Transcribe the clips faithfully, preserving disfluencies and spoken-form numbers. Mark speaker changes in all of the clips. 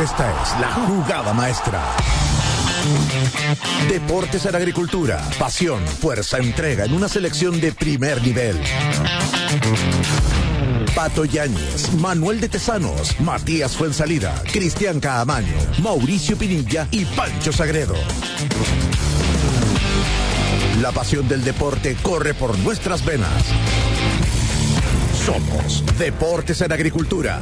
Speaker 1: Esta es la jugada maestra. Deportes en Agricultura, pasión, fuerza, entrega en una selección de primer nivel. Pato Yáñez, Manuel de Tesanos, Matías Fuensalida, Cristian Caamaño, Mauricio Pinilla y Pancho Sagredo. La pasión del deporte corre por nuestras venas. Somos Deportes en Agricultura.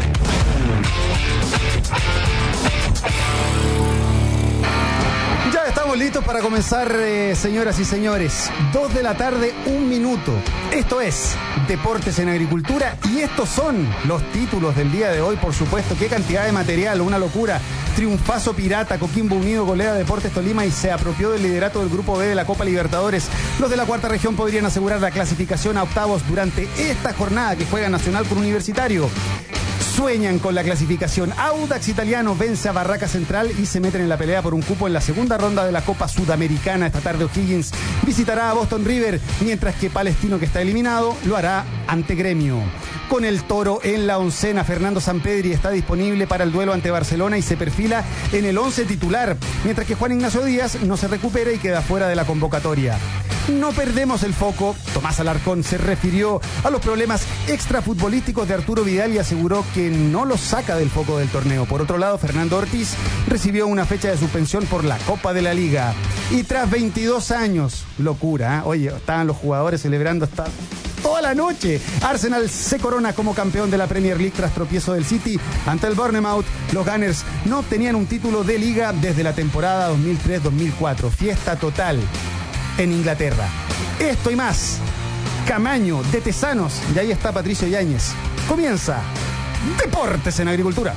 Speaker 2: Ya estamos listos para comenzar, eh, señoras y señores. Dos de la tarde, un minuto. Esto es Deportes en Agricultura y estos son los títulos del día de hoy, por supuesto. Qué cantidad de material, una locura. Triunfazo pirata, Coquimbo Unido golea a Deportes Tolima y se apropió del liderato del Grupo B de la Copa Libertadores. Los de la cuarta región podrían asegurar la clasificación a octavos durante esta jornada que juega Nacional con Universitario. Sueñan con la clasificación. Audax Italiano vence a Barraca Central y se meten en la pelea por un cupo en la segunda ronda de la Copa Sudamericana. Esta tarde O'Higgins visitará a Boston River, mientras que Palestino, que está eliminado, lo hará ante Gremio. Con el Toro en la oncena, Fernando Sampedri está disponible para el duelo ante Barcelona y se perfila en el once titular, mientras que Juan Ignacio Díaz no se recupera y queda fuera de la convocatoria. No perdemos el foco. Tomás Alarcón se refirió a los problemas extrafutbolísticos de Arturo Vidal y aseguró que no los saca del foco del torneo. Por otro lado, Fernando Ortiz recibió una fecha de suspensión por la Copa de la Liga. Y tras veintidós años, locura, ¿eh? Oye, estaban los jugadores celebrando hasta toda la noche. Arsenal se corona como campeón de la Premier League tras tropiezo del City ante el Bournemouth. Los Gunners no obtenían un título de liga desde la temporada dos mil tres dos mil cuatro. Fiesta total en Inglaterra. Esto y más. Camaño de Tesanos. Y ahí está Patricio Yáñez. Comienza Deportes en Agricultura.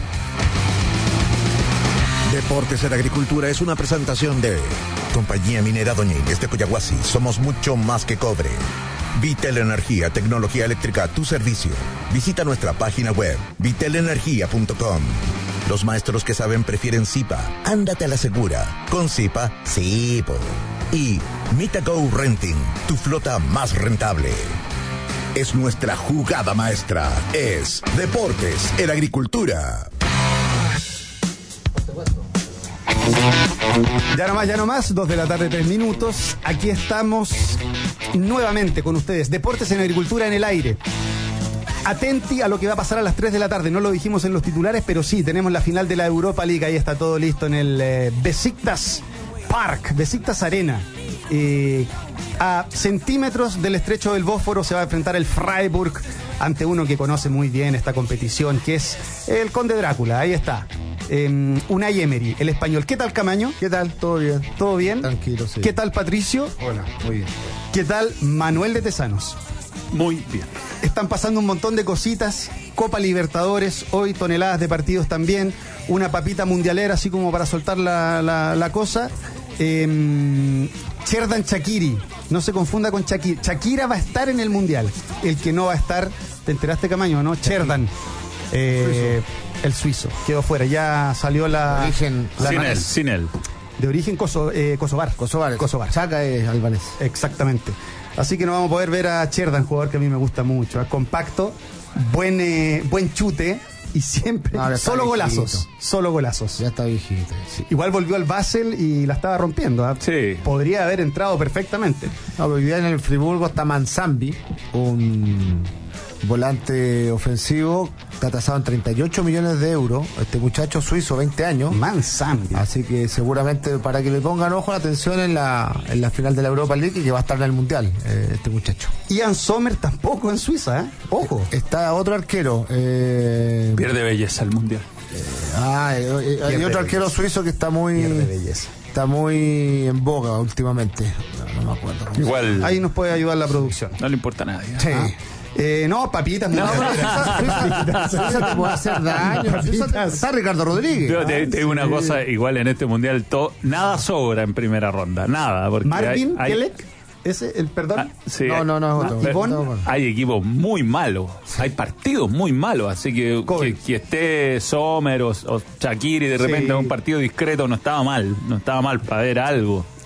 Speaker 1: Deportes en Agricultura es una presentación de Compañía Minera Doña Inés de Coyahuasi. Somos mucho más que cobre. Vitel Energía, tecnología eléctrica a tu servicio. Visita nuestra página web, vitel energía punto com. Los maestros que saben prefieren Zipa. Ándate a la segura. Con Zipa, sí, po. Y Mitago Renting, tu flota más rentable. Es nuestra jugada maestra. Es Deportes en Agricultura.
Speaker 2: Ya nomás, ya nomás, dos de la tarde, tres minutos. Aquí estamos nuevamente con ustedes. Deportes en Agricultura en el aire. Atenti a lo que va a pasar a las tres de la tarde. No lo dijimos en los titulares, pero sí, tenemos la final de la Europa League. Ahí está todo listo en el eh, Besiktas Park, Besiktas Arena. Eh, a centímetros del estrecho del Bósforo se va a enfrentar el Freiburg ante uno que conoce muy bien esta competición, que es el Conde Drácula. Ahí está. Eh, Unai Emery, el español. ¿Qué tal, Camaño?
Speaker 3: ¿Qué tal? ¿Todo bien?
Speaker 2: ¿Todo bien?
Speaker 3: Tranquilo, sí.
Speaker 2: ¿Qué tal, Patricio?
Speaker 3: Hola, muy bien.
Speaker 2: ¿Qué tal, Manuel de Tesanos?
Speaker 4: Muy bien.
Speaker 2: Están pasando un montón de cositas. Copa Libertadores, hoy toneladas de partidos también. Una papita mundialera, así como para soltar la, la, la cosa. Eh, Xherdan Shaqiri, no se confunda con Shakira. Shakira va a estar en el mundial. El que no va a estar, ¿te enteraste, Camaño, no? Xherdan, eh, el suizo, quedó fuera. Ya salió la.
Speaker 3: De origen,
Speaker 2: la
Speaker 4: sin
Speaker 2: na-
Speaker 4: él, sin él.
Speaker 2: De origen koso, eh, kosovar.
Speaker 3: Kosovar.
Speaker 2: Kosovar.
Speaker 3: Chaca es albanés.
Speaker 2: Exactamente. Así que no vamos a poder ver a Xherdan, jugador que a mí me gusta mucho. ¿eh? Compacto, buen, eh, buen chute y siempre.
Speaker 3: Ahora está
Speaker 2: Solo
Speaker 3: viejito.
Speaker 2: golazos. Solo golazos.
Speaker 3: Ya está viejito.
Speaker 2: Sí, igual volvió al Basel y la estaba rompiendo. ¿eh?
Speaker 4: Sí.
Speaker 2: Podría haber entrado perfectamente.
Speaker 3: No, pero hoy día en el Friburgo está Manzambi, un volante ofensivo, está tasado en treinta y ocho millones de euros. Este muchacho suizo, veinte años.
Speaker 2: Manzambi.
Speaker 3: Así que seguramente para que le pongan ojo la atención en la, en la final de la Europa League y que va a estar en el Mundial, eh, este muchacho.
Speaker 2: Ian Sommer tampoco en Suiza, ¿eh? Ojo.
Speaker 3: Está otro arquero. Eh,
Speaker 4: Pierde belleza el mundial.
Speaker 3: ah, eh, eh, hay
Speaker 2: Pierde
Speaker 3: otro arquero
Speaker 2: belleza.
Speaker 3: suizo que está muy
Speaker 2: Pierde belleza.
Speaker 3: está muy en boga últimamente. No, no me acuerdo. cómo se
Speaker 4: Igual
Speaker 2: Ahí nos puede ayudar la producción.
Speaker 4: no le importa a nadie.
Speaker 3: llama. Sí.
Speaker 2: Ah. Eh, no, papitas.
Speaker 4: No.
Speaker 2: Papitas.
Speaker 3: Suiza te puede hacer daño. Suiza te- Está Ricardo Rodríguez.
Speaker 4: Yo te, te digo una cosa, igual en este mundial to- nada sobra en primera ronda, nada. Porque
Speaker 2: Marvin
Speaker 4: hay, hay-
Speaker 2: Kelec, ese, el perdón.
Speaker 4: ah, sí,
Speaker 3: No, no, no, es otro.
Speaker 4: ah,
Speaker 2: Ivonne.
Speaker 3: No, no.
Speaker 4: hay equipos muy malos, hay partidos muy malos, así que
Speaker 2: Kobe.
Speaker 4: que, que esté Sommer o, o Shaqiri de repente
Speaker 2: Sí.
Speaker 4: en un partido discreto no estaba mal, no estaba mal para ver algo.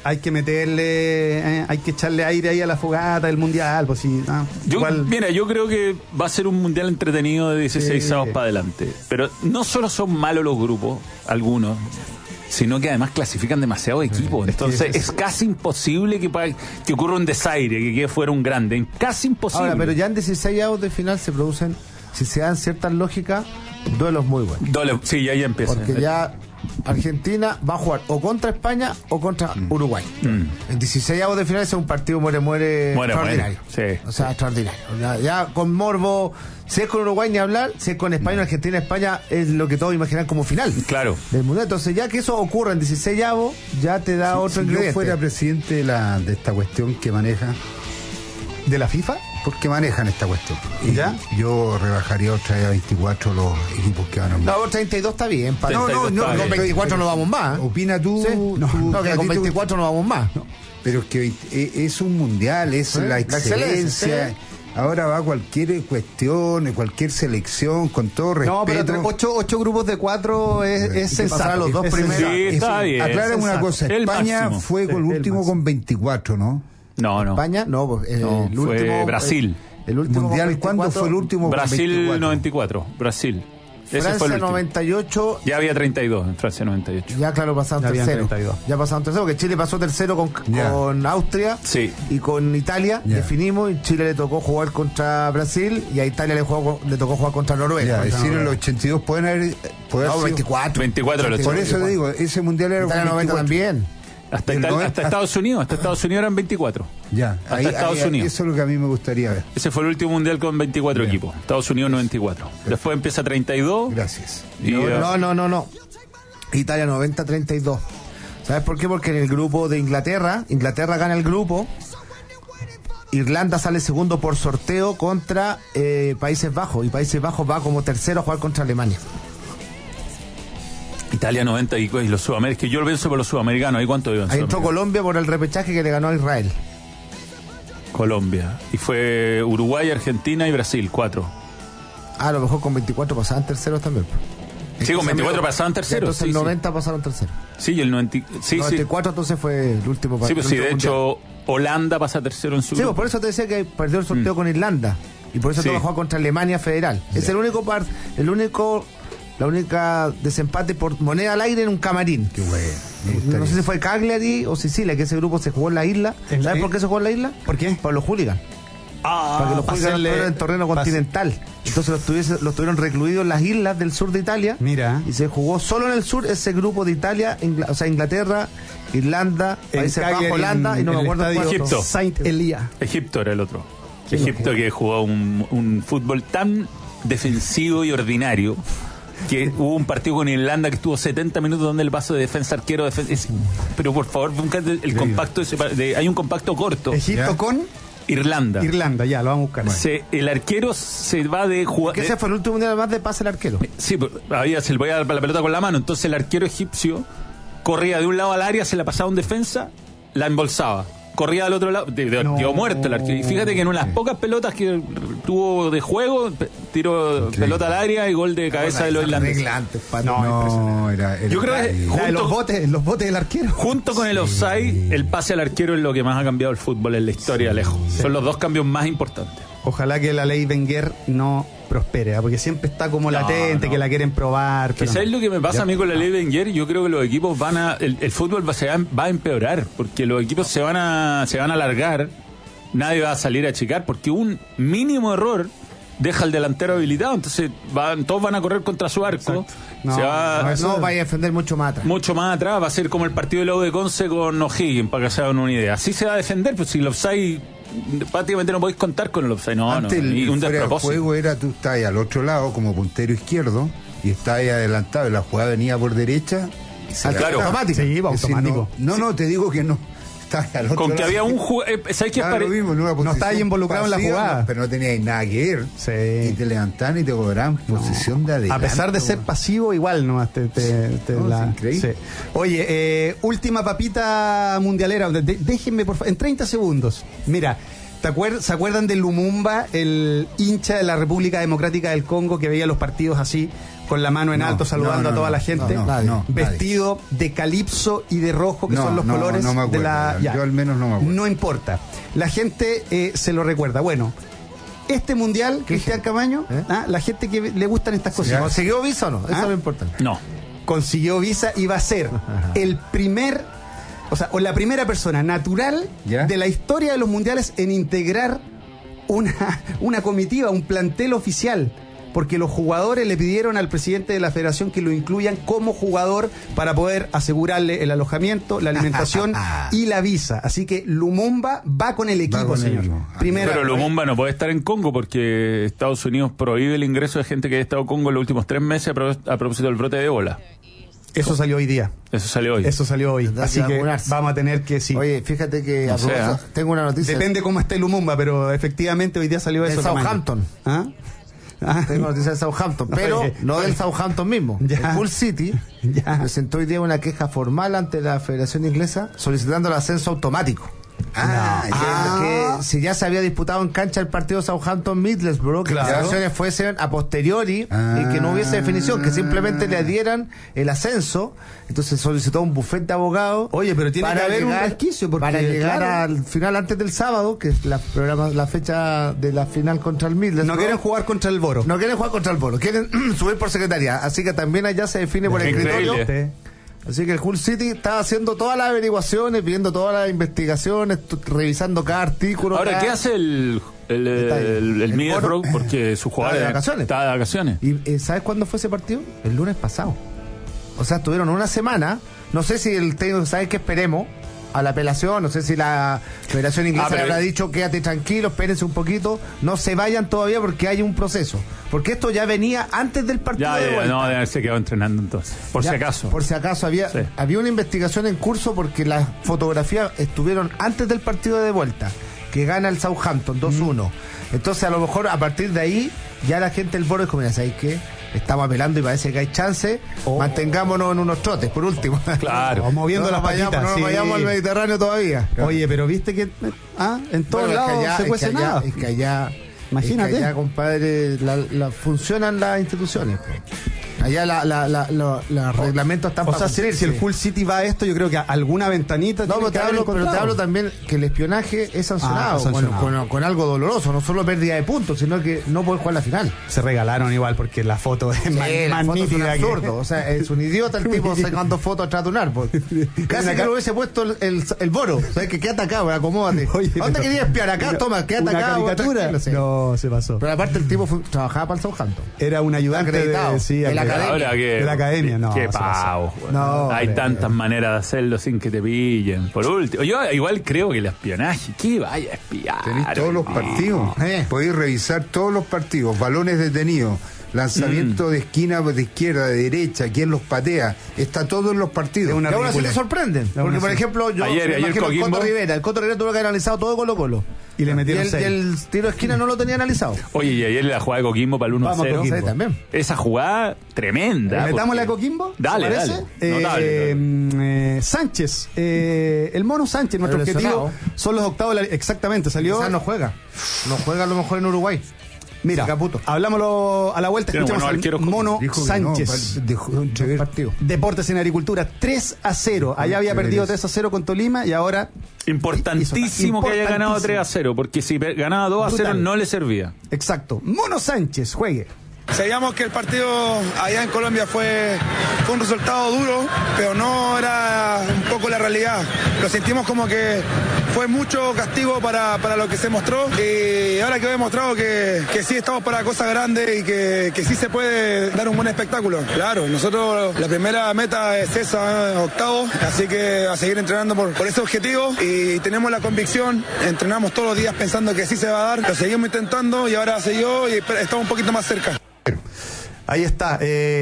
Speaker 2: hay que meterle, eh, hay que echarle aire ahí a la fogata del mundial, pues sí. Ah,
Speaker 4: Yo,
Speaker 2: igual,
Speaker 4: mira, yo creo que va a ser un mundial entretenido de dieciséis
Speaker 2: Sí.
Speaker 4: avos para adelante. Pero no solo son malos los grupos, algunos, sino que además clasifican demasiados equipos. Entonces es casi imposible que, pa- que ocurra un desaire, que quede fuera un grande. Casi imposible.
Speaker 3: Ahora, pero ya en dieciséis avos de final se producen, si se dan ciertas lógicas, duelos muy buenos.
Speaker 4: Dole- sí, ya, ya empieza.
Speaker 3: Porque ya Argentina va a jugar o contra España o contra Uruguay.
Speaker 4: Mm.
Speaker 3: En dieciséis avos de final es un partido muere-muere
Speaker 4: Muere,
Speaker 3: extraordinario.
Speaker 4: muere, sí.
Speaker 3: O sea, extraordinario. Ya, ya con morbo, si es con Uruguay ni hablar, si es con España, Argentina, España es lo que todos imaginan como final
Speaker 4: Claro.
Speaker 3: del mundial. Entonces ya que eso ocurra en dieciséis avos, ya te da otro
Speaker 5: Si yo
Speaker 3: ingrediente.
Speaker 5: fuera presidente de, la, de esta cuestión que maneja,
Speaker 2: ¿de la FIFA?
Speaker 5: porque manejan esta cuestión. Y
Speaker 2: ¿Ya?
Speaker 5: yo rebajaría otra vez a veinticuatro los equipos que van a
Speaker 3: No, treinta y dos está bien. Pa-
Speaker 5: No, no, no,
Speaker 3: con
Speaker 5: pero-
Speaker 3: veinticuatro no vamos más.
Speaker 5: Opina tú,
Speaker 3: Sí.
Speaker 5: tú-
Speaker 3: No, no,
Speaker 5: a
Speaker 3: que
Speaker 5: ti
Speaker 3: con
Speaker 5: te-
Speaker 3: veinticuatro no vamos más.
Speaker 5: Pero es que veinte es un mundial, es
Speaker 3: Sí,
Speaker 5: la
Speaker 3: la excelencia,
Speaker 5: excelencia.
Speaker 3: sí.
Speaker 5: Ahora va cualquier cuestión, cualquier selección, con todo respeto.
Speaker 2: No, pero entre ocho, ocho grupos de cuatro es, es
Speaker 3: Y que
Speaker 2: sensato.
Speaker 3: pasaran los dos
Speaker 2: Es
Speaker 3: primeros.
Speaker 2: sensato.
Speaker 4: Sí, está bien.
Speaker 5: Aclárame una
Speaker 2: sensato.
Speaker 5: cosa,
Speaker 4: El
Speaker 5: España
Speaker 4: máximo.
Speaker 5: fue con
Speaker 2: Sí,
Speaker 5: el
Speaker 2: el
Speaker 5: último
Speaker 2: máximo.
Speaker 5: con veinticuatro, ¿no?
Speaker 4: No, no.
Speaker 3: España, no, pues, eh,
Speaker 4: No,
Speaker 3: el
Speaker 4: fue
Speaker 3: último.
Speaker 4: Brasil.
Speaker 3: El, el último
Speaker 5: Mundial,
Speaker 3: con
Speaker 5: ¿cuándo
Speaker 3: veinticuatro?
Speaker 5: fue el último con
Speaker 4: Brasil
Speaker 5: veinticuatro?
Speaker 4: noventa y cuatro. Brasil. Ese
Speaker 3: Francia
Speaker 4: fue el último.
Speaker 3: noventa y ocho.
Speaker 4: Ya había treinta y dos en Francia noventa y ocho.
Speaker 3: Ya, claro, pasaron
Speaker 2: Ya habían
Speaker 3: tercero.
Speaker 2: treinta y dos.
Speaker 3: Ya pasaron tercero, porque Chile pasó tercero con,
Speaker 5: Ya.
Speaker 3: con Austria
Speaker 4: Sí.
Speaker 3: y con Italia.
Speaker 5: Ya.
Speaker 3: Definimos y Chile le tocó jugar contra Brasil y a Italia le, jugó- le tocó jugar contra Noruega.
Speaker 5: Ya, es decir, en los ochenta y dos pueden haber, puede
Speaker 3: No,
Speaker 5: haber sido-
Speaker 3: veinticuatro.
Speaker 4: veinticuatro de los
Speaker 5: Por
Speaker 4: ochenta.
Speaker 5: eso le digo, ese mundial era
Speaker 3: Italia
Speaker 5: con
Speaker 3: noventa
Speaker 5: veinticuatro.
Speaker 3: también.
Speaker 4: Hasta,
Speaker 5: El
Speaker 4: Ita-
Speaker 5: noventa-
Speaker 4: hasta Estados Unidos. Hasta Estados Unidos eran veinticuatro.
Speaker 5: Ya,
Speaker 4: Hasta
Speaker 5: ahí-
Speaker 4: Estados
Speaker 5: ahí-
Speaker 4: Unidos.
Speaker 5: Eso es lo que a mí me gustaría ver.
Speaker 4: Ese fue el último mundial con veinticuatro
Speaker 5: Bien.
Speaker 4: equipos. Estados Unidos noventa y cuatro. Después empieza treinta y dos.
Speaker 5: Gracias.
Speaker 4: Y,
Speaker 3: no,
Speaker 4: eh,
Speaker 3: no, no, no, no. Italia noventa treinta y dos. ¿Sabes por qué? Porque en el grupo de Inglaterra, Inglaterra gana el grupo, Irlanda sale segundo por sorteo contra eh, Países Bajos, y Países Bajos va como tercero a jugar contra Alemania.
Speaker 4: Italia noventa y, y los sudamericanos. Que yo lo pienso por los sudamericanos. ¿Ahí cuánto iban?
Speaker 3: Ahí entró Colombia por el repechaje que le ganó a Israel.
Speaker 4: Colombia. Y fue Uruguay, Argentina y Brasil. Cuatro.
Speaker 3: Ah, a lo mejor con veinticuatro pasaban terceros también.
Speaker 4: Sí, con veinticuatro pasaban terceros.
Speaker 3: Entonces
Speaker 4: Sí,
Speaker 3: el
Speaker 4: sí.
Speaker 3: noventa pasaron terceros.
Speaker 4: Sí, y el noventa. Sí, sí.
Speaker 3: noventa y cuatro entonces fue el último
Speaker 4: Sí,
Speaker 3: partido.
Speaker 4: pues sí, de hecho, Holanda pasa tercero en su
Speaker 3: Sí, pues
Speaker 4: grupo.
Speaker 3: por eso te decía que perdió el sorteo con Irlanda. Y por eso
Speaker 4: Sí.
Speaker 3: toca jugar contra Alemania Federal. Es el único par, el único, la única desempate por moneda al aire en un camarín.
Speaker 5: Qué bueno. me gustaría.
Speaker 3: No sé si fue Cagliari o Sicilia, que ese grupo se jugó en la isla.
Speaker 2: ¿En la-
Speaker 3: ¿Sabes por qué se jugó en la isla?
Speaker 2: ¿Por qué?
Speaker 3: Por los hooligans.
Speaker 4: Ah,
Speaker 3: para que los
Speaker 2: para
Speaker 3: hooligans
Speaker 2: hacerle-
Speaker 3: fueran en terreno
Speaker 2: para-
Speaker 3: continental. Entonces los, tuviese- los tuvieron recluidos en las islas del sur de Italia.
Speaker 2: Mira.
Speaker 3: Y se jugó solo en el sur ese grupo de Italia, Ingla- o sea, Inglaterra, Irlanda,
Speaker 2: En
Speaker 3: Países
Speaker 2: Cagliari,
Speaker 3: Bajos, Holanda, y no
Speaker 2: en
Speaker 3: me
Speaker 2: el
Speaker 3: acuerdo
Speaker 2: estadio
Speaker 3: cuál otro.
Speaker 4: Egipto.
Speaker 2: Saint Elia.
Speaker 4: Egipto era el otro. Egipto que jugó un, un fútbol tan defensivo y ordinario que hubo un partido con Irlanda que estuvo setenta minutos donde el paso de defensa arquero defensa, es- pero por favor busca el, el compacto ese pa- de- hay un compacto corto.
Speaker 2: Egipto
Speaker 5: Ya.
Speaker 2: con
Speaker 4: Irlanda.
Speaker 2: Irlanda, ya, lo vamos a buscar.
Speaker 4: Se- el arquero se va de jugar.
Speaker 3: Que ese fue el último mundial más de pase el arquero.
Speaker 4: Sí, pero había, se le podía dar la pelota con la mano. Entonces el arquero egipcio corría de un lado al área, se la pasaba a un defensa, la embolsaba. Corría al otro lado, de- de-
Speaker 2: No.
Speaker 4: quedó muerto el arquero. Y fíjate que en unas pocas pelotas que tuvo de juego, pe- tiró pelota al área y gol de cabeza de los irlandeses.
Speaker 3: Arreglantes, pa-
Speaker 2: No,
Speaker 5: No, era, era-
Speaker 4: Yo creo que-
Speaker 2: La de
Speaker 4: junto-
Speaker 2: los botes, los botes del arquero.
Speaker 4: Junto con el offside, el pase al arquero es lo que más ha cambiado el fútbol en la historia, lejos. Son los dos cambios más importantes.
Speaker 2: Ojalá que la ley Wenger no prospere, ¿ah? Porque siempre está como
Speaker 4: No,
Speaker 2: latente,
Speaker 4: no.
Speaker 2: que la quieren probar.
Speaker 4: Que
Speaker 2: pero
Speaker 4: ¿sabes
Speaker 2: no.
Speaker 4: lo que me pasa
Speaker 2: Ya.
Speaker 4: a mí con la ley Wenger? Yo creo que los equipos van a... El, el fútbol va, se va, va a empeorar, porque los equipos se van a se van a alargar, nadie va a salir a achicar, porque un mínimo error deja al delantero habilitado, entonces van, todos van a correr contra su arco,
Speaker 2: No,
Speaker 4: se va
Speaker 2: no,
Speaker 3: No,
Speaker 2: eso-
Speaker 3: vaya a defender mucho más atrás.
Speaker 4: mucho más atrás, va a ser como el partido de la U de Conce con O'Higgins, para que se hagan una idea. Así se va a defender, pues si el offside, prácticamente no podéis contar con el offside, no,
Speaker 5: Antes
Speaker 4: no,
Speaker 5: el,
Speaker 4: y
Speaker 5: el
Speaker 4: un
Speaker 5: fuera de
Speaker 4: despropósito.
Speaker 5: juego era tú estás ahí al otro lado como puntero izquierdo y estás ahí adelantado y la jugada venía por derecha. y se
Speaker 3: Al
Speaker 5: la-
Speaker 4: claro.
Speaker 3: automático.
Speaker 2: Sí, va
Speaker 5: Es decir,
Speaker 2: automático.
Speaker 5: No, no, no, te digo que no. Estás ahí al otro
Speaker 4: Con que
Speaker 5: lado.
Speaker 4: había un jugador, ¿sabes qué?
Speaker 5: Claro,
Speaker 4: Pare-
Speaker 5: lo mismo, en una
Speaker 2: No
Speaker 5: posición
Speaker 2: estás ahí involucrado en la
Speaker 5: pasiva,
Speaker 2: jugada.
Speaker 5: no, pero no tenías nada que ver.
Speaker 2: Sí.
Speaker 5: Y te levantaban y te cobraban posición de
Speaker 2: A
Speaker 5: adelante.
Speaker 2: pesar de ser
Speaker 5: weón.
Speaker 2: pasivo, igual nomás te, te, te
Speaker 5: No,
Speaker 2: la-
Speaker 5: es increíble.
Speaker 2: sí. Oye, eh, última papita mundialera. De- de- déjenme, por favor, en treinta segundos. Mira, ¿te acuer- ¿se acuerdan de Lumumba, el hincha de la República Democrática del Congo que veía los partidos así con la mano en
Speaker 5: No,
Speaker 2: alto saludando
Speaker 5: no, no,
Speaker 2: a toda
Speaker 5: no,
Speaker 2: la gente,
Speaker 5: no, no, no,
Speaker 2: vestido de calipso y de rojo, que
Speaker 5: No,
Speaker 2: son los
Speaker 5: no,
Speaker 2: colores
Speaker 5: no me acuerdo,
Speaker 2: de la...
Speaker 5: yo al menos no me acuerdo.
Speaker 2: No importa. La gente eh, se lo recuerda. Bueno, este mundial, Cristian Camaño,
Speaker 3: ¿Eh?
Speaker 2: ¿ah? la gente que le gustan estas cosas,
Speaker 3: ¿Consiguió visa o no? Eso
Speaker 2: ¿Ah?
Speaker 3: es lo importante.
Speaker 4: No.
Speaker 2: consiguió visa y va a ser el primer, o sea, o la primera persona natural
Speaker 5: ¿Ya?
Speaker 2: de la historia de los mundiales en integrar una, una comitiva, un plantel oficial. Porque los jugadores le pidieron al presidente de la federación que lo incluyan como jugador para poder asegurarle el alojamiento, la alimentación y la visa. Así que Lumumba va con el equipo,
Speaker 5: con el
Speaker 2: señor.
Speaker 5: equipo.
Speaker 2: Primera,
Speaker 4: Pero Lumumba no puede estar en Congo porque Estados Unidos prohíbe el ingreso de gente que haya estado en Congo en los últimos tres meses a, pro- a propósito del brote de ébola.
Speaker 2: Eso salió hoy día.
Speaker 4: Eso salió hoy.
Speaker 2: Eso salió hoy.
Speaker 3: Tendrá
Speaker 2: Así
Speaker 3: que
Speaker 2: que
Speaker 3: vacunarse.
Speaker 2: vamos a tener que, sí.
Speaker 3: Oye, fíjate que
Speaker 4: No
Speaker 3: a
Speaker 4: sé,
Speaker 3: propósito,
Speaker 4: ¿eh?
Speaker 3: tengo una noticia.
Speaker 2: Depende cómo esté Lumumba, pero efectivamente hoy día salió
Speaker 3: En
Speaker 2: eso. Camaño.
Speaker 3: Southampton.
Speaker 2: ¿Ah? ¿Ah?
Speaker 3: Tengo noticias de Southampton, pero
Speaker 2: Oye,
Speaker 3: no
Speaker 2: oye.
Speaker 3: del Southampton mismo.
Speaker 2: Ya.
Speaker 3: El Hull City
Speaker 2: Ya.
Speaker 3: presentó hoy día una queja formal ante la Federación Inglesa solicitando el ascenso automático.
Speaker 5: Ah,
Speaker 3: Que-
Speaker 5: ya.
Speaker 2: Ah.
Speaker 3: que si ya se había disputado en cancha el partido Southampton-Middlesbrough, que
Speaker 2: Claro.
Speaker 3: las elecciones fuesen a posteriori
Speaker 5: Ah.
Speaker 3: y que no hubiese definición, que simplemente le adhieran el ascenso. Entonces solicitó un bufete de abogados.
Speaker 2: Oye, pero tiene que haber un resquicio, porque,
Speaker 3: para llegar
Speaker 2: claro.
Speaker 3: al final antes del sábado, que es la, programa, la fecha de la final contra el Middlesbrough.
Speaker 2: No quieren jugar contra el Boro.
Speaker 3: No quieren jugar contra el Boro, quieren subir por secretaría. Así que también allá se define por
Speaker 4: Increíble.
Speaker 3: escritorio. Así que el Hull City está haciendo todas las averiguaciones, viendo todas las investigaciones, t- revisando cada artículo.
Speaker 4: Ahora,
Speaker 3: cada-
Speaker 4: ¿qué hace el, el,
Speaker 3: Está ahí.
Speaker 4: el, el
Speaker 3: El
Speaker 4: Middlesbrough?
Speaker 3: Boro-
Speaker 4: Porque su jugador
Speaker 3: Está de
Speaker 4: es-
Speaker 3: vacaciones.
Speaker 4: está de vacaciones.
Speaker 3: ¿Y eh, sabes cuándo fue ese partido? El lunes pasado. O sea, estuvieron una semana. No sé si el técnico sabe que esperemos a la apelación. No sé si la Federación Inglesa
Speaker 4: Ah, pero-
Speaker 3: le habrá dicho quédate tranquilo, espérense un poquito. No se vayan todavía porque hay un proceso. Porque esto ya venía antes del partido
Speaker 4: Ya,
Speaker 3: de
Speaker 4: ya,
Speaker 3: vuelta.
Speaker 4: no, debe haberse quedado entrenando entonces. Por
Speaker 3: Ya,
Speaker 4: si acaso.
Speaker 3: Por si acaso había,
Speaker 4: Sí.
Speaker 3: había una investigación en curso porque las fotografías estuvieron antes del partido de vuelta, que gana el Southampton dos uno. Entonces a lo mejor a partir de ahí ya la gente del Boro es como, ya sabéis que estamos apelando y parece que hay chance,
Speaker 2: Oh.
Speaker 3: mantengámonos en unos trotes, por último.
Speaker 4: Claro.
Speaker 2: O moviendo
Speaker 3: no
Speaker 2: las
Speaker 3: nos vayamos,
Speaker 2: patitas.
Speaker 3: no nos
Speaker 2: sí.
Speaker 3: vayamos al Mediterráneo todavía.
Speaker 2: Oye, pero viste que ah, en todos
Speaker 3: Bueno, es que
Speaker 2: lados
Speaker 3: allá-
Speaker 2: se
Speaker 3: es
Speaker 2: cuece
Speaker 3: que allá-
Speaker 2: nada.
Speaker 3: Es que allá,
Speaker 2: Imagínate.
Speaker 3: es que allá, compadre, la, la- funcionan las instituciones. Allá la, la, la, la- los reglamentos están
Speaker 2: O
Speaker 3: para
Speaker 2: sea, si,
Speaker 3: cumplirse.
Speaker 2: si el Hull City va a esto, yo creo que a alguna ventanita.
Speaker 3: No,
Speaker 2: tienen
Speaker 3: pero
Speaker 2: que
Speaker 3: te,
Speaker 2: haber
Speaker 3: hablo, pero te
Speaker 2: encontrado.
Speaker 3: hablo también que el espionaje es sancionado,
Speaker 2: Ah, sancionado.
Speaker 3: Con, con- con algo doloroso, no solo pérdida de puntos, sino que no puedes jugar la final.
Speaker 2: Se regalaron igual porque la foto es más,
Speaker 3: Sí,
Speaker 2: más
Speaker 3: las fotos son
Speaker 2: nítida que-
Speaker 3: absurdo, o sea, es un idiota el tipo sacando fotos atrás de un árbol. Casi que lo hubiese puesto el, el, el Boro, ¿sabes? Que quédate acá, güey, acomódate.
Speaker 2: Oye,
Speaker 3: ¿Dónde
Speaker 2: pero-
Speaker 3: querías espiar? Acá,
Speaker 2: una-
Speaker 3: toma, quédate
Speaker 2: una
Speaker 3: acá. güey,
Speaker 2: caricatura.
Speaker 3: tranquilo, sí.
Speaker 2: No, se pasó.
Speaker 3: Pero aparte el tipo fue- trabajaba para el Southampton.
Speaker 2: Era un ayudante
Speaker 3: Acreditado.
Speaker 2: de, sí,
Speaker 3: De la
Speaker 2: acreditado.
Speaker 3: academia.
Speaker 4: Ahora que,
Speaker 2: De la academia, no,
Speaker 4: Qué
Speaker 2: se pasó.
Speaker 4: pavo. güey.
Speaker 2: No,
Speaker 4: Hay
Speaker 2: hombre.
Speaker 4: tantas maneras de hacerlo sin que te pillen. Por último, yo igual creo que el espionaje, ¿qué vaya a espiar?
Speaker 5: Tenéis todos los
Speaker 4: No.
Speaker 5: partidos.
Speaker 3: Eh.
Speaker 5: Podéis revisar todos los partidos. Balones detenidos. Lanzamiento de esquina de izquierda, de derecha, quién los patea. Está todo en los partidos.
Speaker 2: Es una
Speaker 3: Y aún así
Speaker 2: ridícula.
Speaker 3: te sorprenden.
Speaker 2: aún
Speaker 3: Porque, por
Speaker 2: así.
Speaker 3: ejemplo, yo
Speaker 4: Ayer-
Speaker 3: me
Speaker 4: ayer
Speaker 3: imagino el
Speaker 4: Coquimbo-
Speaker 3: Coto Rivera. El Coto Rivera tuvo que haber analizado todo Colo Colo.
Speaker 2: Y le metieron
Speaker 3: y el,
Speaker 2: seis.
Speaker 3: y el tiro de esquina no lo tenía analizado.
Speaker 4: Oye, y ayer la jugada de Coquimbo para el uno a
Speaker 2: Vamos,
Speaker 4: cero.
Speaker 2: Coquimbo.
Speaker 3: Sí, también.
Speaker 4: Esa jugada tremenda.
Speaker 2: ¿Metámosle a
Speaker 4: porque-
Speaker 2: Coquimbo?
Speaker 4: Dale,
Speaker 2: ¿Se parece?
Speaker 4: dale.
Speaker 2: Eh,
Speaker 4: Notable, notable.
Speaker 2: eh, Sánchez, eh, el mono Sánchez, nuestro
Speaker 3: Pero
Speaker 2: objetivo
Speaker 3: lesionado.
Speaker 2: son los octavos. de la- Exactamente, salió.
Speaker 3: Quizás no juega. No juega a lo mejor en Uruguay.
Speaker 2: Mira,
Speaker 3: Se caputo.
Speaker 2: hablámoslo a la vuelta.
Speaker 4: Tiene
Speaker 2: Escuchamos
Speaker 4: buenos
Speaker 2: al
Speaker 4: arqueros,
Speaker 2: mono
Speaker 5: dijo que no,
Speaker 2: Sánchez.
Speaker 5: pa- dejó de
Speaker 3: Tres
Speaker 5: ver.
Speaker 3: partidos.
Speaker 2: Deportes en Agricultura, tres a cero. Allá había
Speaker 5: Qué
Speaker 2: perdido
Speaker 5: pereza.
Speaker 2: tres a cero con Tolima y ahora.
Speaker 4: Importantísimo que haya ganado
Speaker 2: Importantísimo.
Speaker 4: tres a cero, porque si pe- ganaba dos a cero
Speaker 2: Brutal.
Speaker 4: no le servía.
Speaker 2: Exacto. Mono Sánchez, juegue.
Speaker 6: Sabíamos que el partido allá en Colombia fue, fue un resultado duro, pero no era un poco la realidad. Lo sentimos como que fue mucho castigo para, para lo que se mostró y ahora que he demostrado que, que sí estamos para cosas grandes y que, que sí se puede dar un buen espectáculo. Claro, nosotros la primera meta es esa, eh, octavo, así que a seguir entrenando por, por ese objetivo y tenemos la convicción, entrenamos todos los días pensando que sí se va a dar, lo seguimos intentando y ahora se dio y esper- estamos un poquito más cerca.
Speaker 2: Ahí está.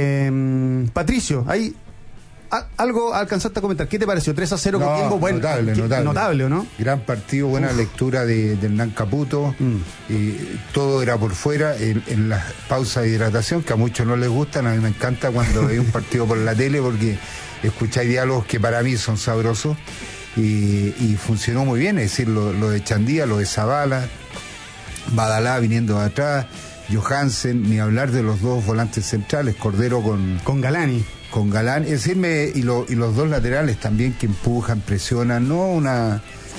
Speaker 2: Eh, Patricio, ahí. a- Algo alcanzaste a comentar. ¿Qué te pareció? tres a cero
Speaker 5: No,
Speaker 2: Coquimbo. Bueno,
Speaker 5: notable,
Speaker 2: ¿qué-
Speaker 5: notable.
Speaker 2: Notable, ¿o no?
Speaker 5: Gran partido, buena lectura de, de Hernán Caputo.
Speaker 2: Mm.
Speaker 5: Y todo era por fuera, en, en las pausas de hidratación, que a muchos no les gustan. A mí me encanta cuando hay un partido por la tele porque escucháis diálogos que para mí son sabrosos. Y, y funcionó muy bien, es decir, lo, lo de Chandía, lo de Zavala, Badalá viniendo de atrás, Johansen, ni hablar de los dos volantes centrales, Cordero con,
Speaker 2: Con Galani.
Speaker 5: con Galán, es decir, me- y, lo- y los dos laterales también que empujan, presionan, no una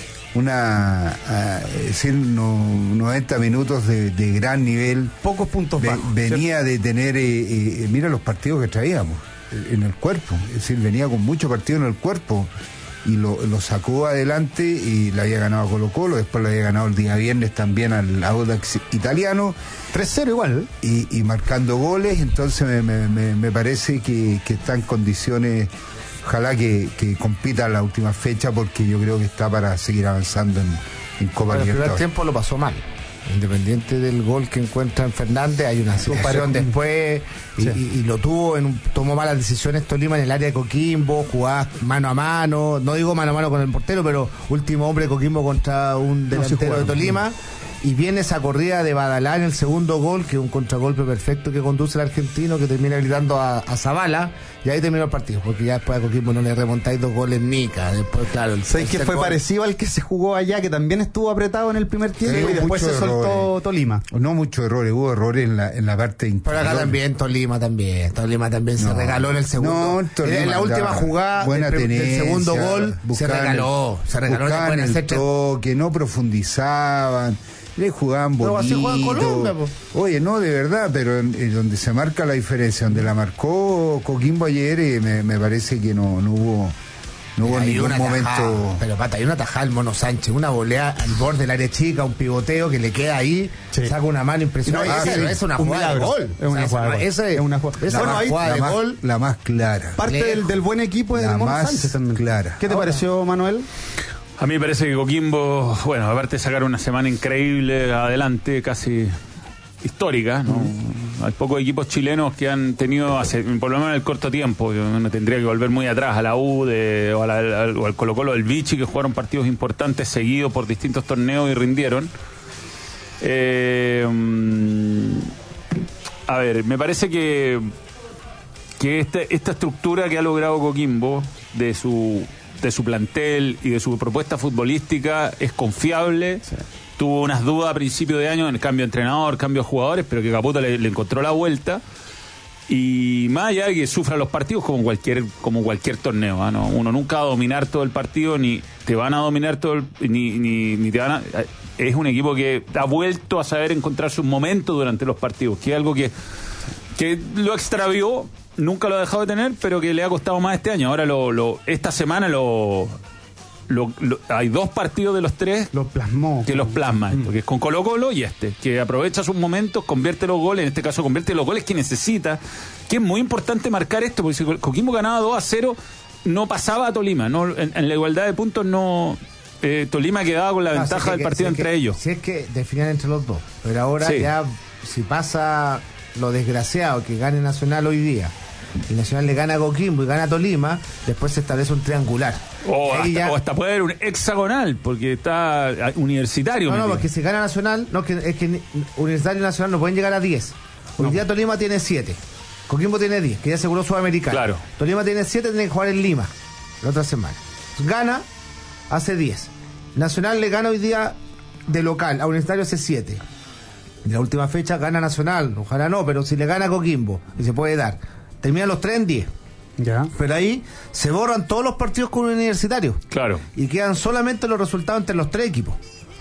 Speaker 5: una ah, es decir, no- noventa minutos de, de gran nivel.
Speaker 2: Pocos puntos
Speaker 5: Ve-
Speaker 2: bajos.
Speaker 5: venía de tener, eh, eh, mira los partidos que traíamos eh, en el cuerpo, es decir, venía con mucho partido en el cuerpo y lo, lo sacó adelante y le había ganado a Colo Colo, después le había ganado el día viernes también al Audax italiano
Speaker 2: tres cero igual. ¿eh?
Speaker 5: y, y marcando goles, entonces me, me- me- me parece que, que está en condiciones, ojalá que, que compita la última fecha porque yo creo que está para seguir avanzando en, en Copa
Speaker 3: Bueno, el primer
Speaker 5: Libertadores.
Speaker 3: tiempo lo pasó mal. Independiente del gol que encuentra en Fernández, hay una situación después y,
Speaker 2: Sí.
Speaker 3: y- y lo tuvo, en un- tomó malas decisiones Tolima en el área de Coquimbo, jugaba mano a mano, no digo mano a mano con el portero, pero último hombre de Coquimbo contra un
Speaker 2: No, sí
Speaker 3: delantero de
Speaker 2: jugaron.
Speaker 3: Tolima. Y viene esa corrida de Badalá en el segundo gol, que es un contragolpe perfecto que conduce el argentino, que termina gritando a, a Zavala, y ahí terminó el partido, porque ya después a Coquimbo no le remontáis dos goles nica. Después, claro, el
Speaker 2: ¿Sabes que
Speaker 3: tercer
Speaker 2: fue
Speaker 3: gol-
Speaker 2: parecido al que se jugó allá, que también estuvo apretado en el primer tiempo
Speaker 5: Sí,
Speaker 2: y después
Speaker 5: muchos
Speaker 2: se soltó
Speaker 5: errores.
Speaker 2: Tolima?
Speaker 5: No muchos errores, hubo errores en la, en la parte
Speaker 3: Pero
Speaker 5: interior.
Speaker 3: acá también, Tolima también. Tolima también se
Speaker 5: No.
Speaker 3: regaló en el segundo.
Speaker 5: No, Tolima
Speaker 3: en la última
Speaker 5: andaba
Speaker 3: jugada
Speaker 5: buena
Speaker 3: del, del
Speaker 5: tenencia,
Speaker 3: segundo gol se
Speaker 5: buscaban
Speaker 3: regaló.
Speaker 5: el-
Speaker 3: Se regaló.
Speaker 5: buscaban
Speaker 3: Pueden
Speaker 5: el
Speaker 3: hacer tres-
Speaker 5: toque, no profundizaban, le jugaban
Speaker 3: Pero así
Speaker 5: bonito.
Speaker 3: juega Colombia, po.
Speaker 5: Oye, no, de verdad, pero en, en donde se marca la diferencia, donde la marcó Coquimbo ayer, eh, me, me parece que no, no hubo no hubo
Speaker 3: Hay
Speaker 5: ningún
Speaker 3: una
Speaker 5: momento.
Speaker 3: tajada, pero pata, hay una tajada el Mono Sánchez, una volea al borde del área chica, un pivoteo que le queda ahí,
Speaker 2: Sí.
Speaker 3: saca una mano impresionante.
Speaker 2: No,
Speaker 3: esa
Speaker 2: sí,
Speaker 3: no es una
Speaker 2: un
Speaker 3: jugada de
Speaker 2: milagro.
Speaker 3: gol.
Speaker 2: Es una
Speaker 3: O sea,
Speaker 2: jugada de
Speaker 3: esa
Speaker 2: gol.
Speaker 3: no- esa
Speaker 2: Es una jugada-
Speaker 3: esa
Speaker 2: Bueno,
Speaker 3: es una
Speaker 2: ahí-
Speaker 3: jugada
Speaker 5: la,
Speaker 3: de
Speaker 5: más,
Speaker 3: gol.
Speaker 5: la más clara.
Speaker 2: Parte
Speaker 3: Le-
Speaker 2: del, del buen equipo de
Speaker 5: La
Speaker 2: Mono
Speaker 5: más
Speaker 2: Sánchez también.
Speaker 5: clara.
Speaker 2: ¿Qué te
Speaker 3: Ahora.
Speaker 2: pareció, Manuel?
Speaker 4: A mí me parece que Coquimbo, bueno, aparte de sacar una semana increíble adelante, casi histórica, ¿no? Hay pocos equipos chilenos que han tenido, hace, por lo menos en el corto tiempo, yo no tendría que volver muy atrás, a la U de, o, a la- al, o al Colo Colo del Vichy, que jugaron partidos importantes seguidos por distintos torneos y rindieron. Eh, mm, a ver, me parece que, que este, esta estructura que ha logrado Coquimbo de su de su plantel y de su propuesta futbolística es confiable. Tuvo unas dudas a principio de año en el cambio de entrenador, cambio de jugadores, pero que Caputo le, le encontró la vuelta. Y más allá de que sufra los partidos como cualquier como cualquier torneo, ¿ah? ¿no? Uno nunca va a dominar todo el partido, ni te van a dominar todo el, ni, ni, ni te van a... Es un equipo que ha vuelto a saber encontrar sus momentos durante los partidos, que es algo que, que lo extravió, nunca lo ha dejado de tener, pero que le ha costado más este año. Ahora lo, lo esta semana lo, lo, lo- hay dos partidos de los tres
Speaker 2: Lo plasmó.
Speaker 4: que los plasma, esto, que es con Colo Colo y este, que aprovecha sus momentos, convierte los goles, en este caso convierte los goles que necesita, que es muy importante marcar esto, porque si Coquimbo ganaba dos a cero, no pasaba a Tolima, no en, en la igualdad de puntos no... eh, Tolima quedaba con la
Speaker 3: No,
Speaker 4: ventaja
Speaker 3: si es
Speaker 4: del
Speaker 3: que-
Speaker 4: partido
Speaker 3: si es
Speaker 4: entre
Speaker 3: que-
Speaker 4: ellos.
Speaker 3: Si es que definían entre los dos. Pero ahora
Speaker 4: Sí.
Speaker 3: ya, si pasa lo desgraciado que gane Nacional hoy día, y Nacional le gana a Coquimbo y gana a Tolima, después se establece un triangular.
Speaker 4: O
Speaker 3: Ahí
Speaker 4: hasta,
Speaker 3: ya-
Speaker 4: o hasta puede haber un hexagonal, porque está ah, universitario.
Speaker 3: No, no,
Speaker 4: metido.
Speaker 3: porque si gana Nacional, no, que, es que ni- Universitario y Nacional no pueden llegar a diez. Hoy día Tolima tiene siete. Coquimbo tiene diez, que ya aseguró Sudamericana.
Speaker 4: Claro.
Speaker 3: Tolima tiene siete, tiene que jugar en Lima la otra semana. Gana, hace diez. Nacional le gana hoy día de local, a Universitario hace siete. En la última fecha gana Nacional, ojalá no, pero si le gana a Coquimbo, y se puede dar, terminan los tres en diez.
Speaker 2: Ya.
Speaker 3: Pero ahí se borran todos los partidos con Universitario.
Speaker 4: Claro.
Speaker 3: Y quedan solamente los resultados entre los tres equipos.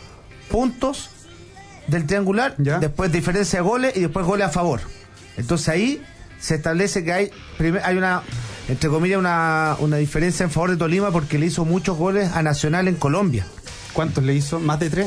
Speaker 3: Puntos del triangular,
Speaker 2: Ya.
Speaker 3: después diferencia de goles y después goles a favor. Entonces ahí se establece que hay primer- hay una, entre comillas, una, una diferencia en favor de Tolima porque le hizo muchos goles a Nacional en Colombia.
Speaker 2: ¿Cuántos le hizo? Más de tres.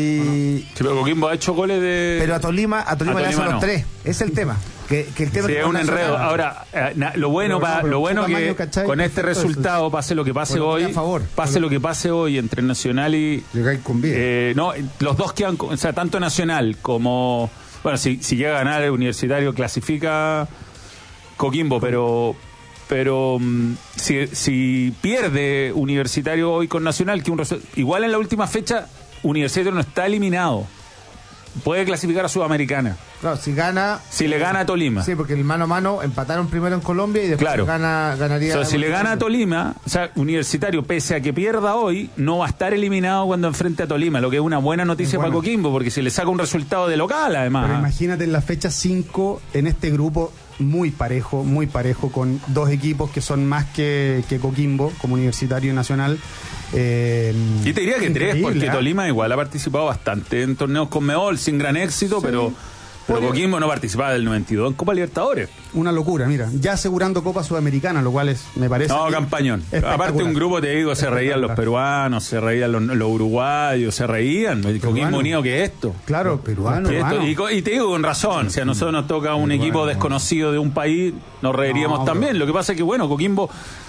Speaker 3: Y
Speaker 4: Sí, pero Coquimbo ha hecho goles de...
Speaker 3: pero a Tolima, a Tolima
Speaker 4: A
Speaker 3: le hacen
Speaker 4: Tolima
Speaker 3: los
Speaker 4: no.
Speaker 3: tres. Ese es el tema. Que, que el tema
Speaker 4: Sí,
Speaker 3: que
Speaker 4: es
Speaker 3: con
Speaker 4: un
Speaker 3: Nacional-
Speaker 4: enredo. Ahora, eh, na- lo bueno,
Speaker 2: Pero no,
Speaker 4: pa-
Speaker 2: pero
Speaker 4: lo bueno
Speaker 2: su
Speaker 4: que
Speaker 2: tamaño, ¿cachai?
Speaker 4: con este
Speaker 2: Perfecto,
Speaker 4: resultado, pase lo que pase
Speaker 3: Bueno,
Speaker 4: hoy,
Speaker 3: a favor.
Speaker 4: pase lo que pase hoy entre Nacional y...
Speaker 5: Le cae con bien.
Speaker 4: Eh, no, los dos quedan, con- o sea, tanto Nacional como... Bueno, si, si llega a ganar el Universitario, clasifica Coquimbo, pero... Pero mm, si, si pierde Universitario hoy con Nacional, que un resu- igual en la última fecha Universitario no está eliminado. puede clasificar a Sudamericana.
Speaker 3: Claro, si gana...
Speaker 4: Si le gana a Tolima.
Speaker 3: Sí, porque el mano a mano empataron primero en Colombia y después
Speaker 4: Claro.
Speaker 3: gana, ganaría...
Speaker 4: O sea, si le gana a Tolima, o sea, Universitario, pese a que pierda hoy, no va a estar eliminado cuando enfrente a Tolima, lo que es una buena noticia
Speaker 2: Bueno.
Speaker 4: para Coquimbo, porque si le saca un resultado de local, además.
Speaker 2: Pero
Speaker 4: ¿ah?
Speaker 2: imagínate en la fecha cinco, en este grupo muy parejo, muy parejo, con dos equipos que son más que, que Coquimbo, como Universitario y Nacional. Eh,
Speaker 4: Y te diría que tres,
Speaker 2: increíble,
Speaker 4: porque
Speaker 2: ¿eh?
Speaker 4: Tolima igual ha participado bastante en torneos con Conmebol, sin gran éxito, pero, pero
Speaker 2: Podría-
Speaker 4: Coquimbo no participaba del noventa y dos en Copa Libertadores.
Speaker 2: Una locura, mira, ya asegurando Copa Sudamericana, lo cual es, me parece...
Speaker 4: No,
Speaker 2: que-
Speaker 4: campañón.
Speaker 2: espectacular.
Speaker 4: Aparte un grupo, te digo, se reían los peruanos, se reían los, los uruguayos, se reían. Coquimbo Unido, ¿qué es esto?
Speaker 2: Claro,
Speaker 5: peruano,
Speaker 4: ¿Qué es esto?
Speaker 2: peruano.
Speaker 4: Y, co- y te digo con razón, si a nosotros nos toca un equipo desconocido de un país, nos reiríamos
Speaker 2: No,
Speaker 4: también.
Speaker 2: pero-
Speaker 4: Lo que pasa es que, bueno, Coquimbo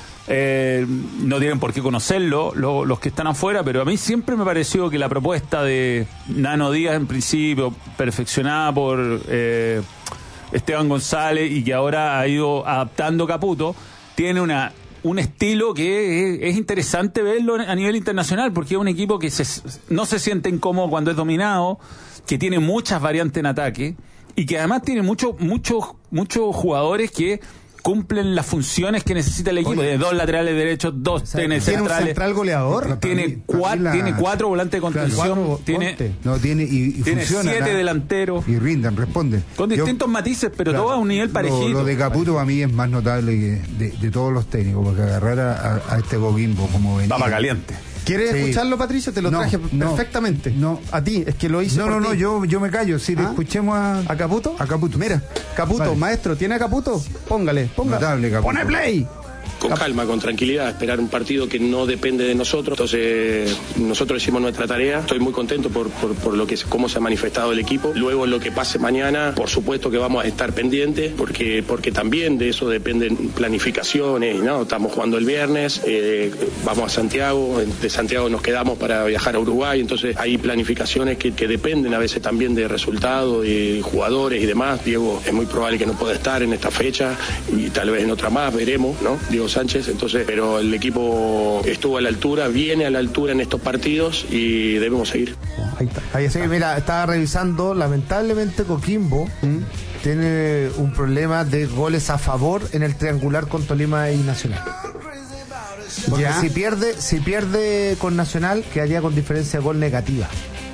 Speaker 4: eh, no tienen por qué conocerlo lo- los que están afuera, pero a mí siempre me pareció que la propuesta de Nano Díaz, en principio, perfeccionada por eh, Esteban González y que ahora ha ido adaptando Caputo, tiene una un estilo que es, es interesante verlo a nivel internacional, porque es un equipo que se, no se siente incómodo cuando es dominado, que tiene muchas variantes en ataque y que además tiene muchos muchos muchos jugadores que cumplen las funciones que necesita el equipo.
Speaker 3: Oye,
Speaker 4: de dos laterales derechos, dos
Speaker 3: sea,
Speaker 4: tenis
Speaker 2: ¿Tiene un
Speaker 4: centrales.
Speaker 2: central goleador?
Speaker 4: Tiene,
Speaker 5: Para mí- para
Speaker 4: cua-
Speaker 5: mí la-
Speaker 4: tiene cuatro volantes de contención.
Speaker 2: Cuatro
Speaker 4: tiene
Speaker 2: ponte.
Speaker 5: No, tiene y, y
Speaker 4: tiene
Speaker 5: funciona.
Speaker 4: siete
Speaker 5: ¿no?
Speaker 4: delanteros.
Speaker 5: Y rindan, responden.
Speaker 4: Con
Speaker 5: Yo-
Speaker 4: distintos matices, pero
Speaker 5: Claro.
Speaker 4: todo a un nivel
Speaker 5: Lo-
Speaker 4: parejito.
Speaker 5: Lo, de Caputo para mí es más notable que de, de todos los técnicos, porque agarrar a, a- a este Coquimbo como venía.
Speaker 4: Papa caliente.
Speaker 2: ¿Quieres
Speaker 5: Sí.
Speaker 2: escucharlo, Patricio? Te lo
Speaker 5: No,
Speaker 2: traje
Speaker 5: no,
Speaker 2: perfectamente.
Speaker 5: no.
Speaker 2: A ti, es que lo hice
Speaker 5: No,
Speaker 2: por
Speaker 5: no, no,
Speaker 2: ti.
Speaker 5: yo, yo me callo. Si le
Speaker 2: ¿Ah?
Speaker 5: escuchemos a,
Speaker 2: ¿A Caputo?
Speaker 5: a Caputo.
Speaker 2: Mira, Caputo,
Speaker 5: Vale.
Speaker 2: maestro, ¿tiene a Caputo? Póngale, póngale.
Speaker 5: Notable, Caputo.
Speaker 2: ¡Pone play!
Speaker 7: Con calma, con tranquilidad, esperar un partido que no depende de nosotros. Entonces, nosotros hicimos nuestra tarea. Estoy muy contento por, por, por lo que cómo se ha manifestado el equipo. Luego, lo que pase mañana, por supuesto que vamos a estar pendientes, porque, porque también de eso dependen planificaciones, ¿no? Estamos jugando el viernes, eh, vamos a Santiago, de Santiago nos quedamos para viajar a Uruguay, entonces hay planificaciones que, que dependen a veces también de resultados, de jugadores y demás. Diego es muy probable que no pueda estar en esta fecha y tal vez en otra más, veremos, ¿no? Diego Sánchez, entonces, pero el equipo estuvo a la altura, viene a la altura en estos partidos y debemos seguir.
Speaker 2: Ahí está. Ahí
Speaker 3: Sí,
Speaker 2: está.
Speaker 3: mira, estaba revisando, lamentablemente Coquimbo tiene un problema de goles a favor en el triangular con Tolima y Nacional. Porque
Speaker 2: Ya.
Speaker 3: si pierde, si pierde con Nacional, quedaría con diferencia de gol negativa.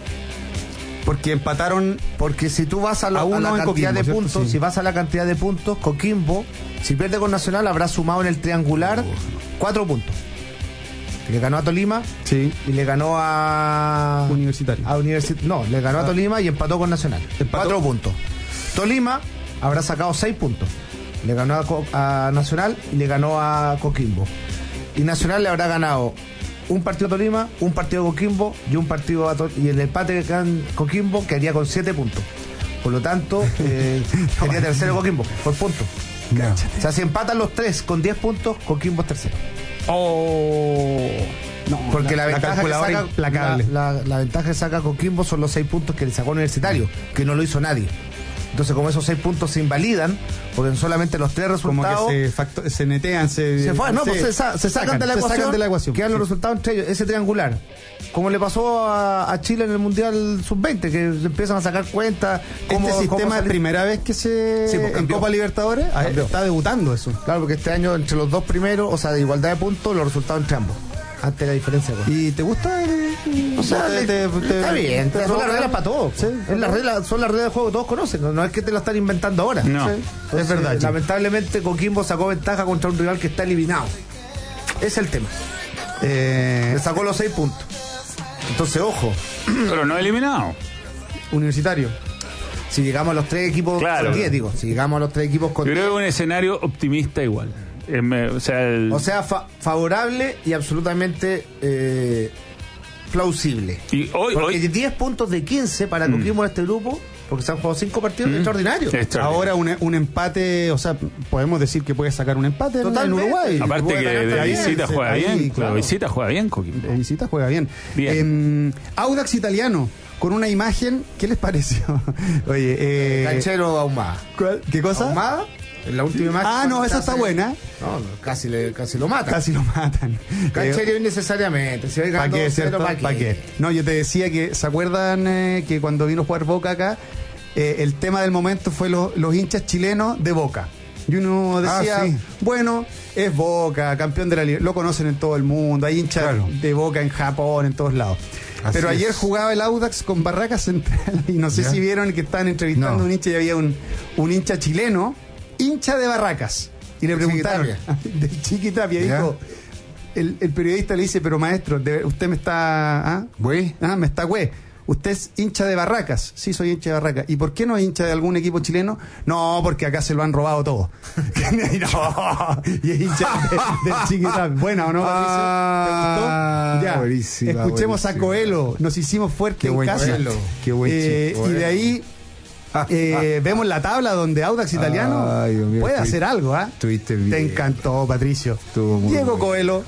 Speaker 2: Porque empataron.
Speaker 3: Porque si tú vas a, lo-
Speaker 2: A
Speaker 3: a
Speaker 2: uno
Speaker 3: la
Speaker 2: en
Speaker 3: cantidad
Speaker 2: Coquimbo,
Speaker 3: de
Speaker 2: ¿cierto?
Speaker 3: puntos,
Speaker 2: Sí.
Speaker 3: si vas a la cantidad de puntos, Coquimbo, si pierde con Nacional, habrá sumado en el triangular cuatro puntos. Le ganó a Tolima
Speaker 2: Sí.
Speaker 3: y le ganó a
Speaker 2: Universitario.
Speaker 3: a Universi- no, le ganó a Tolima y empató con Nacional.
Speaker 2: Empató.
Speaker 3: Cuatro puntos. Tolima habrá sacado seis puntos. Le ganó a, Co- a Nacional y le ganó a Coquimbo. Y Nacional le habrá ganado un partido a Tolima, un partido a Coquimbo y un partido a To- y el empate que queda en Coquimbo quedaría con siete puntos. Por lo tanto, eh, sería tercero Coquimbo, por puntos.
Speaker 5: Ya.
Speaker 3: O sea, si empatan los tres con diez puntos, Coquimbo es tercero.
Speaker 2: Oh. No,
Speaker 3: Porque la, ventaja que
Speaker 2: calculadora
Speaker 3: saca,
Speaker 2: implacable.
Speaker 3: la, la- la ventaja que saca Coquimbo son los seis puntos que le sacó Universitario, que no lo hizo nadie. Entonces, como esos seis puntos se invalidan, porque en solamente los tres
Speaker 2: Como
Speaker 3: resultados
Speaker 2: que se, facto- se netean, se.
Speaker 3: se, fue, no,
Speaker 2: se-
Speaker 3: pues se, sa- se sacan, de la
Speaker 2: se
Speaker 3: ecuación,
Speaker 2: sacan de la ecuación.
Speaker 3: quedan los
Speaker 2: Sí.
Speaker 3: resultados entre ellos, ese triangular. Como le pasó a, a Chile en el Mundial sub veinte, que se empiezan a sacar cuentas. cómo-
Speaker 2: Este
Speaker 3: cómo
Speaker 2: sistema es
Speaker 3: salir.
Speaker 2: primera vez que se.
Speaker 3: Sí, pues,
Speaker 2: en
Speaker 3: cambió.
Speaker 2: Copa Libertadores ah,
Speaker 3: Cambió.
Speaker 2: está debutando eso.
Speaker 3: Claro, porque este año entre los dos primeros, o sea, de igualdad de puntos, los resultados entre ambos. Antes la diferencia de goles.
Speaker 2: ¿Y te gusta? el-
Speaker 3: O sea,
Speaker 2: te-
Speaker 3: le-
Speaker 2: te- te-
Speaker 3: está bien,
Speaker 2: te
Speaker 3: son las
Speaker 2: provoca?
Speaker 3: reglas para todos.
Speaker 2: Sí,
Speaker 3: es la regla, son las reglas de juego que todos conocen, no, no es que te lo están inventando ahora.
Speaker 4: No.
Speaker 3: Sí.
Speaker 2: Es
Speaker 3: Entonces,
Speaker 2: verdad, Chico.
Speaker 3: lamentablemente Coquimbo sacó ventaja contra un rival que está eliminado. Ese es el tema.
Speaker 2: Eh,
Speaker 3: Le sacó los seis puntos. Entonces, ojo,
Speaker 4: Pero no eliminado.
Speaker 2: universitario.
Speaker 3: si llegamos a los tres equipos
Speaker 4: Claro.
Speaker 3: con diez, digo, si llegamos a los tres equipos con
Speaker 4: Yo
Speaker 3: diez.
Speaker 4: creo que es un escenario optimista igual. Eh, me- o sea, el-
Speaker 3: O sea, fa- favorable y absolutamente eh, plausible.
Speaker 4: y hoy,
Speaker 3: Porque
Speaker 4: hoy
Speaker 3: diez puntos de quince para
Speaker 2: Mm.
Speaker 3: Coquimbo en este grupo, porque se han jugado cinco partidos, extraordinarios.
Speaker 4: Extraordinario.
Speaker 2: Ahora un, un empate, o sea, podemos decir que puede sacar un empate en- en
Speaker 3: Totalmente.
Speaker 2: Uruguay.
Speaker 4: aparte
Speaker 3: puede
Speaker 4: que
Speaker 3: ganar
Speaker 4: de
Speaker 3: también,
Speaker 4: visita
Speaker 2: sí,
Speaker 4: juega
Speaker 2: ahí,
Speaker 4: bien,
Speaker 2: claro.
Speaker 4: de visita juega bien Coquimbo.
Speaker 2: De visita juega bien.
Speaker 4: Bien.
Speaker 2: Eh, Audax Italiano, con una imagen, ¿qué les pareció? Oye, eh,
Speaker 3: Canchero Ahumada.
Speaker 2: ¿cuál- ¿qué cosa?
Speaker 3: Ahumada, En la última imagen.
Speaker 2: Ah, no, esa está
Speaker 3: hace...
Speaker 2: buena.
Speaker 3: No, no, casi, le, casi lo matan.
Speaker 2: Casi lo matan.
Speaker 3: Cancherío eh, innecesariamente. Si
Speaker 2: ¿Para qué, cierto? ¿Para qué? ¿Pa qué? No, yo te decía que, ¿se acuerdan eh, que cuando vino a jugar Boca acá, eh, el tema del momento fue lo, los hinchas chilenos de Boca? Y uno decía, ah, sí. bueno, es Boca, campeón de la liga, lo conocen en todo el mundo, hay hinchas claro. de Boca en Japón, en todos lados. Así Pero ayer es. jugaba el Audax con Barracas Central y no sé ¿Ya? si vieron que estaban entrevistando no. a un hincha y había un, un hincha chileno, hincha de Barracas. Y le preguntaron, de Chiquitapia, dijo, el, el periodista le dice, pero maestro, de, usted me está... ¿Ah? ¿Güey? Ah, me está güey. ¿Usted es hincha de Barracas? Sí, soy hincha de Barracas. ¿Y por qué no es hincha de algún equipo chileno? No, porque acá se lo han robado todo. no, y es hincha de, del Chiquitapia. Buena, ¿o no, Patricio?
Speaker 5: Ah,
Speaker 2: ¿Te gustó? Ya. Buenísima, Escuchemos buenísima. a Coelho. Nos hicimos fuertes en casa. Coelho. Qué buen eh, chico, y de ahí... Eh, vemos la tabla donde Audax Italiano Ay, mío, puede hacer algo, ¿ah? ¿eh? Te encantó, Patricio. Diego bien. Coelho.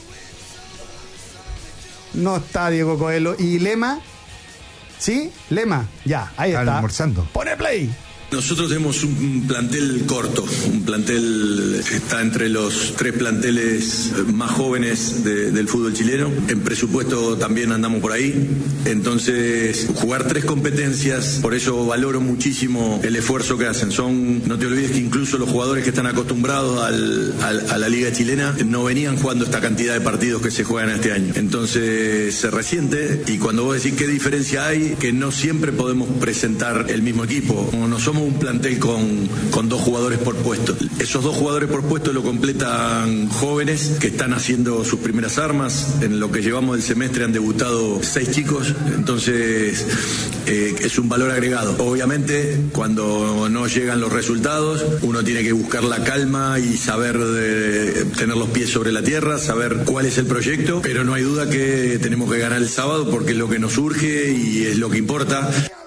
Speaker 2: No está Diego Coelho. ¿Y Lema? ¿Sí? Lema. Ya, ahí está.
Speaker 5: Almorzando.
Speaker 2: Pone play.
Speaker 8: Nosotros tenemos un plantel corto, un plantel que está entre los tres planteles más jóvenes de, del fútbol chileno. En presupuesto también andamos por ahí. Entonces, jugar tres competencias, por eso valoro muchísimo el esfuerzo que hacen. Son, no te olvides que incluso los jugadores que están acostumbrados al, al, a la liga chilena no venían jugando esta cantidad de partidos que se juegan este año. Entonces, se resiente y cuando vos decís qué diferencia hay, que no siempre podemos presentar el mismo equipo. Como no somos un plantel con, con dos jugadores por puesto. Esos dos jugadores por puesto lo completan jóvenes que están haciendo sus primeras armas. En lo que llevamos del semestre han debutado seis chicos, entonces eh, es un valor agregado. Obviamente, cuando no llegan los resultados, uno tiene que buscar la calma y saber de, tener los pies sobre la tierra, saber cuál es el proyecto, pero no hay duda que tenemos que ganar el sábado porque es lo que nos urge y es lo que importa.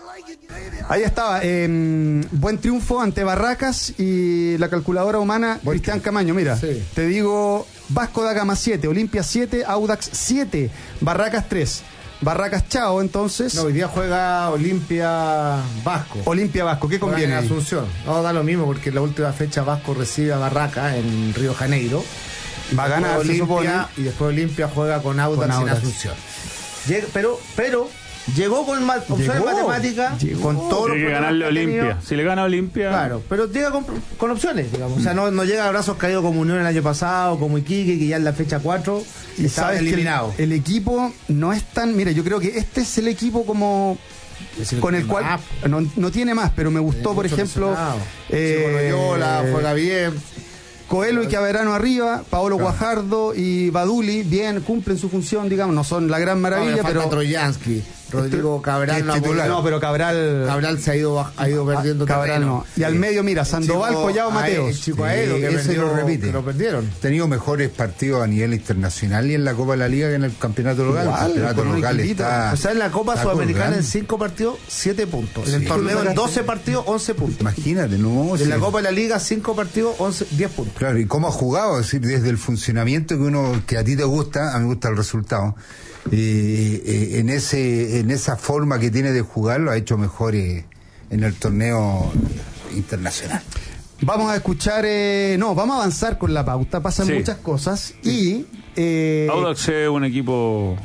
Speaker 2: Ahí estaba, eh, buen triunfo ante Barracas y la calculadora humana buen Cristian Camaño. Mira, sí. te digo, Vasco da Gama siete, Olimpia siete, Audax siete, Barracas tres. Barracas chao, entonces.
Speaker 3: No, hoy día juega Olimpia Vasco.
Speaker 2: Olimpia Vasco, ¿qué conviene?
Speaker 3: En Asunción. No, da lo mismo porque en la última fecha Vasco recibe a Barracas en Río Janeiro.
Speaker 2: Va a ganar
Speaker 3: Olimpia y después Olimpia juega con Audax, con Audax. en Asunción. Llega, pero, pero. Llegó con mal, opciones matemáticas, con todo.
Speaker 4: Tiene que ganarle a Olimpia. Si le gana a Olimpia.
Speaker 3: Claro, pero llega con, con opciones, digamos. O sea, no, no llega a brazos caídos como Unión el año pasado, como Iquique, que ya en la fecha cuatro estaba eliminado.
Speaker 2: El, el equipo no es tan. Mira, yo creo que este es el equipo como. El con el cual. Más. No, no tiene más, pero me gustó, por ejemplo.
Speaker 3: Eh, Loyola, juega bien.
Speaker 2: Coelho y Caverano arriba, Paolo claro. Guajardo y Baduli, bien, cumplen su función, digamos, no son la gran maravilla, no, pero.
Speaker 3: Troyansky, Rodrigo Cabral,
Speaker 2: no, no, pero Cabral.
Speaker 3: Cabral se ha ido, ha ido perdiendo
Speaker 2: Cabral
Speaker 3: terreno.
Speaker 2: No. Y sí. al medio, mira, Sandoval, chico, Collao, Mateos.
Speaker 3: El chico Aedo, sí, que ese perdió, lo repite. Lo perdieron.
Speaker 5: Ha tenido mejores partidos a nivel internacional y en la Copa de la Liga que en el campeonato local.
Speaker 3: Igual,
Speaker 5: el campeonato local
Speaker 3: está. O sea, en la Copa Sudamericana en cinco partidos, siete puntos. Sí. En el torneo en doce partidos, once puntos.
Speaker 5: Imagínate, no.
Speaker 3: En sí. la Copa de la Liga, cinco partidos, once, diez puntos.
Speaker 5: Claro, y cómo ha jugado. Es decir, desde el funcionamiento que uno que a ti te gusta, a mí me gusta el resultado. Eh, eh, en ese en esa forma que tiene de jugar lo ha hecho mejor eh, en el torneo internacional.
Speaker 2: Vamos a escuchar, eh, no, vamos a avanzar con la pauta, pasan sí. muchas cosas y eh,
Speaker 4: Audax es un equipo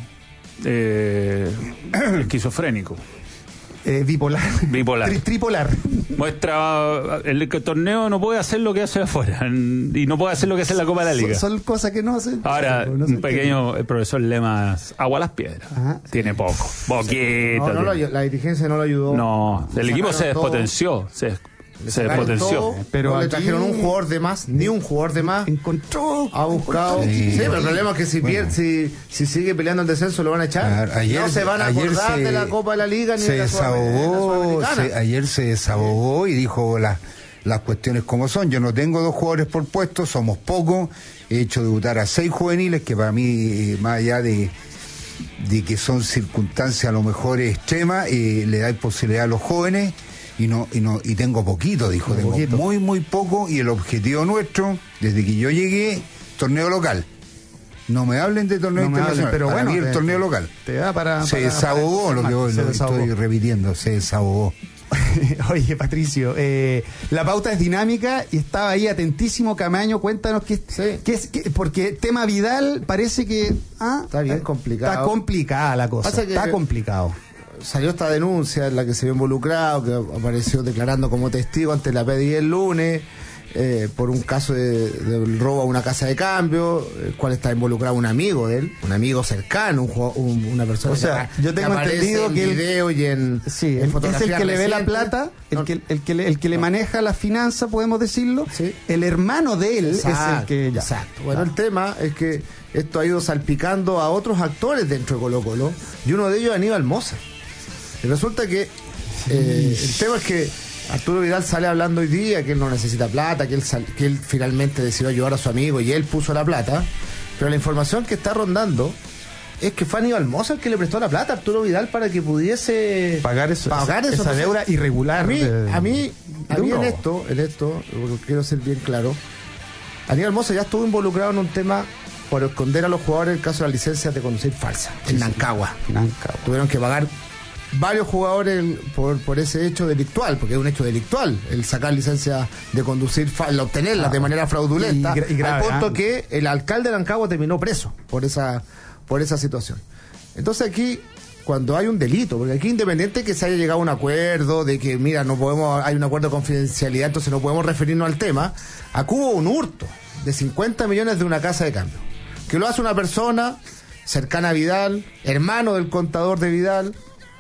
Speaker 4: eh, esquizofrénico.
Speaker 2: Eh, bipolar.
Speaker 4: Bipolar.
Speaker 2: Tri tripolar.
Speaker 4: Muestra. El, el torneo no puede hacer lo que hace afuera. Y no puede hacer lo que hace en la Copa de la Liga.
Speaker 2: Son, son cosas que no hacen.
Speaker 4: Ahora, no un pequeño. El profesor Lemas. Agua a las piedras. Ajá. Tiene poco. Poquito.
Speaker 3: No, no lo, la dirigencia no lo ayudó.
Speaker 4: No. El equipo se despotenció. Se Se despotenció.
Speaker 3: Todo, pero no le trajeron un jugador de más, ni un jugador de más.
Speaker 2: Encontró.
Speaker 3: Ha buscado. Sí, sí, pero el problema es que si, bueno. pierde, si, si sigue peleando el descenso lo van a echar.
Speaker 5: Ayer,
Speaker 3: no se van a acordar se, de la Copa de la Liga ni
Speaker 5: se
Speaker 3: de la
Speaker 5: desahogó, se, Ayer se desahogó y dijo las las cuestiones como son. Yo no tengo dos jugadores por puesto, somos pocos. He hecho debutar a seis juveniles que para mí, más allá de de que son circunstancias a lo mejor extremas, eh, le da posibilidad a los jóvenes. Y no, y no, y tengo poquito, dijo, tengo poquito. muy, muy poco, y el objetivo nuestro, desde que yo llegué, torneo local. No me hablen de torneo no internacional, hablen, pero para bueno, mí el te, torneo local.
Speaker 2: Te da para,
Speaker 5: se
Speaker 2: para,
Speaker 5: desahogó,
Speaker 2: para,
Speaker 5: lo que hoy lo
Speaker 2: desahogó.
Speaker 5: estoy repitiendo, se desahogó.
Speaker 2: Oye, Patricio, eh, la pauta es dinámica y estaba ahí atentísimo Camaño. Cuéntanos qué,
Speaker 3: Sí.
Speaker 2: qué es, qué- porque tema Vidal parece que ah,
Speaker 3: Está bien complicado.
Speaker 2: Está complicada la cosa.
Speaker 3: Pasa que-
Speaker 2: está complicado.
Speaker 3: Salió esta denuncia en la que se vio involucrado, que apareció declarando como testigo ante la P D I el lunes, eh, por un caso de, de robo a una casa de cambio, el cual está involucrado un amigo de él, un amigo cercano, un, juego- un- una persona
Speaker 2: O sea,
Speaker 3: que,
Speaker 2: yo tengo
Speaker 3: que aparece
Speaker 2: entendido
Speaker 3: en
Speaker 2: que él-
Speaker 3: video y en,
Speaker 2: Sí,
Speaker 3: en
Speaker 2: el- es el
Speaker 3: fotografías
Speaker 2: que le ve la
Speaker 3: recientes.
Speaker 2: plata, el
Speaker 3: No,
Speaker 2: que, el que le, el que le maneja la finanza, podemos decirlo.
Speaker 3: Sí.
Speaker 2: El hermano de él es el
Speaker 3: Exacto,
Speaker 2: que. Ya.
Speaker 3: exacto. Bueno, el tema es que esto ha ido salpicando a otros actores dentro de Colo Colo, y uno de ellos es Aníbal Mosa. Y resulta que eh, el tema es que Arturo Vidal sale hablando hoy día que él no necesita plata, que él, sal- que él finalmente decidió ayudar a su amigo y él puso la plata, pero la información que está rondando es que fue Aníbal Mosa el que le prestó la plata a Arturo Vidal para que pudiese
Speaker 2: Pagar eso,
Speaker 3: pagar
Speaker 2: esa,
Speaker 3: eso.
Speaker 2: esa deuda irregular.
Speaker 3: A mí,
Speaker 2: de-
Speaker 3: a mí, a
Speaker 2: de un
Speaker 3: mí en
Speaker 2: robo.
Speaker 3: esto, en esto, porque quiero ser bien claro, Aníbal Mosa ya estuvo involucrado en un tema por esconder a los jugadores el caso de las licencias de conducir falsas en Nancagua.
Speaker 2: Nanca.
Speaker 3: Tuvieron que pagar varios jugadores por, por ese hecho delictual, porque es un hecho delictual el sacar licencia de conducir, fa- el obtenerlas
Speaker 2: Ah,
Speaker 3: de manera fraudulenta,
Speaker 2: y gra- y grave,
Speaker 3: al punto
Speaker 2: ¿ah?
Speaker 3: que el alcalde de Rancagua terminó preso por esa, por esa situación. Entonces aquí, cuando hay un delito, porque aquí independiente que se haya llegado a un acuerdo de que, mira, no podemos, hay un acuerdo de confidencialidad, entonces no podemos referirnos al tema, aquí hubo un hurto de cincuenta millones de una casa de cambio, que lo hace una persona cercana a Vidal, hermano del contador de Vidal.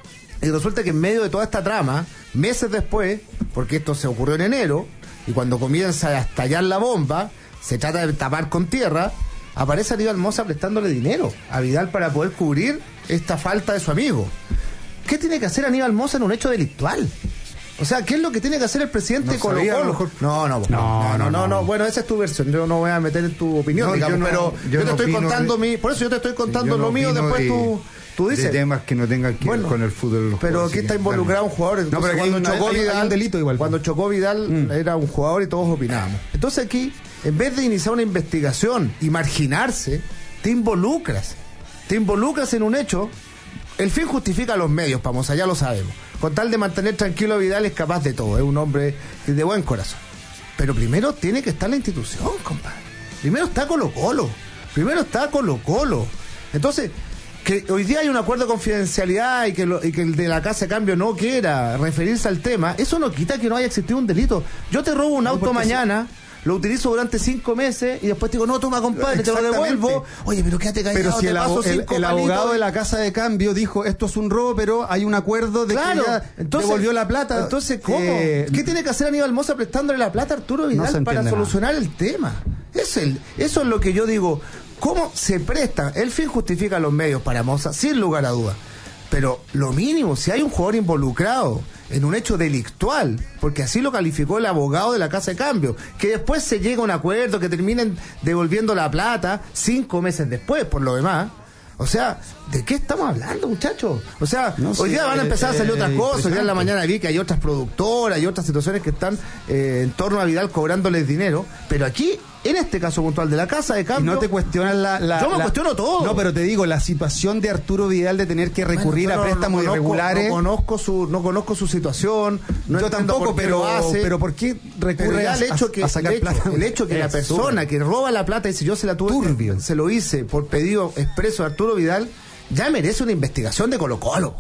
Speaker 3: Y resulta que en medio de toda esta trama, meses después, porque esto se ocurrió en enero, y cuando comienza a estallar la bomba, se trata de tapar con tierra, aparece Aníbal Mosa prestándole dinero a Vidal para poder cubrir esta falta de su amigo. ¿Qué tiene que hacer Aníbal Mosa en un hecho delictual? O sea, ¿qué es lo que tiene que hacer el presidente
Speaker 5: No
Speaker 3: de Colo
Speaker 5: sabía, a lo
Speaker 3: Colo?
Speaker 5: mejor.
Speaker 3: No, no, no, no, no, no, no. Bueno, esa es tu versión. Yo no voy a meter en tu opinión,
Speaker 5: No,
Speaker 3: digamos,
Speaker 5: yo no-
Speaker 3: pero
Speaker 5: yo
Speaker 3: yo, te
Speaker 5: no
Speaker 3: estoy
Speaker 5: opino
Speaker 3: contando
Speaker 5: de-
Speaker 3: mi. Por eso yo te estoy contando
Speaker 5: Yo no
Speaker 3: lo mío,
Speaker 5: opino
Speaker 3: después
Speaker 5: de-
Speaker 3: tú, tú
Speaker 5: de
Speaker 3: dices.
Speaker 5: temas que no tengan que
Speaker 3: Bueno,
Speaker 5: ver con el fútbol. de los
Speaker 3: pero
Speaker 5: jugadores,
Speaker 3: aquí está
Speaker 5: así que,
Speaker 3: involucrado
Speaker 5: dale.
Speaker 3: un jugador. Entonces,
Speaker 2: pero aquí hay
Speaker 3: cuando
Speaker 2: un-
Speaker 3: chocó
Speaker 2: hay- hay
Speaker 3: Vidal,
Speaker 2: un delito igual.
Speaker 3: cuando chocó Vidal
Speaker 2: Mm.
Speaker 3: era un jugador y todos opinábamos. Entonces aquí, en vez de iniciar una investigación y marginarse, te involucras. Te involucras en un hecho. El fin justifica los medios, Pamosa, ya lo sabemos. Con tal de mantener tranquilo a Vidal es capaz de todo. Es un hombre de buen corazón. Pero primero tiene que estar la institución, compadre. Primero está Colo Colo. Primero está Colo Colo. Entonces, que hoy día hay un acuerdo de confidencialidad y que, lo- y que el de la casa de cambio no quiera referirse al tema, eso no quita que no haya existido un delito. Yo te robo un auto
Speaker 2: porque
Speaker 3: mañana, lo utilizo durante cinco meses y después te digo, no, toma, compadre, te lo
Speaker 2: Exactamente.
Speaker 3: devuelvo. Oye, pero quédate callado,
Speaker 2: Pero si
Speaker 3: te
Speaker 2: el,
Speaker 3: paso
Speaker 2: abo- el-
Speaker 3: cinco
Speaker 2: el abogado
Speaker 3: palitos.
Speaker 2: de la casa de cambio dijo esto es un robo, pero hay un acuerdo de
Speaker 3: Claro,
Speaker 2: que ya
Speaker 3: entonces,
Speaker 2: devolvió la plata.
Speaker 3: Entonces, ¿cómo?
Speaker 2: Eh,
Speaker 3: ¿Qué tiene que hacer Aníbal Mosa prestándole la plata a Arturo Vidal
Speaker 2: se
Speaker 3: para
Speaker 2: entiende
Speaker 3: solucionar el tema? Es el, eso es lo que yo digo. ¿Cómo se presta? El fin justifica los medios para Mosa, sin lugar a dudas. Pero lo mínimo, si hay un jugador involucrado en un hecho delictual, porque así lo calificó el abogado de la casa de cambio, que después se llega a un acuerdo, que terminen devolviendo la plata cinco meses después, por lo demás. O sea, ¿de qué estamos hablando, muchachos? O sea,
Speaker 2: No
Speaker 3: hoy
Speaker 2: sé,
Speaker 3: día van a empezar a salir
Speaker 2: eh,
Speaker 3: otras cosas. Hoy día en la
Speaker 2: impresionante.
Speaker 3: mañana vi que hay otras productoras y otras situaciones que están eh, en torno a Vidal cobrándoles dinero. Pero aquí, en este caso puntual de la casa de
Speaker 2: y
Speaker 3: cambio...
Speaker 2: no te cuestionas la, la-
Speaker 3: Yo me
Speaker 2: la-
Speaker 3: cuestiono todo.
Speaker 2: No, pero te digo, la situación de Arturo Vidal de tener que recurrir
Speaker 3: Bueno,
Speaker 2: a
Speaker 3: yo no-
Speaker 2: préstamos
Speaker 3: no conozco-
Speaker 2: irregulares.
Speaker 3: No conozco su, no conozco su situación. No
Speaker 2: yo
Speaker 3: entiendo
Speaker 2: tampoco,
Speaker 3: por qué
Speaker 2: pero,
Speaker 3: lo hace.
Speaker 2: pero ¿por qué
Speaker 3: Pero
Speaker 2: recurre
Speaker 3: ya
Speaker 2: a,
Speaker 3: el hecho que,
Speaker 2: a sacar
Speaker 3: el hecho,
Speaker 2: plata?
Speaker 3: el hecho que la
Speaker 2: Es
Speaker 3: persona
Speaker 2: absurdo.
Speaker 3: que roba la plata dice yo se la tuve,
Speaker 2: Turbio.
Speaker 3: se lo hice por pedido expreso de Arturo Vidal, ya merece una investigación de Colo Colo.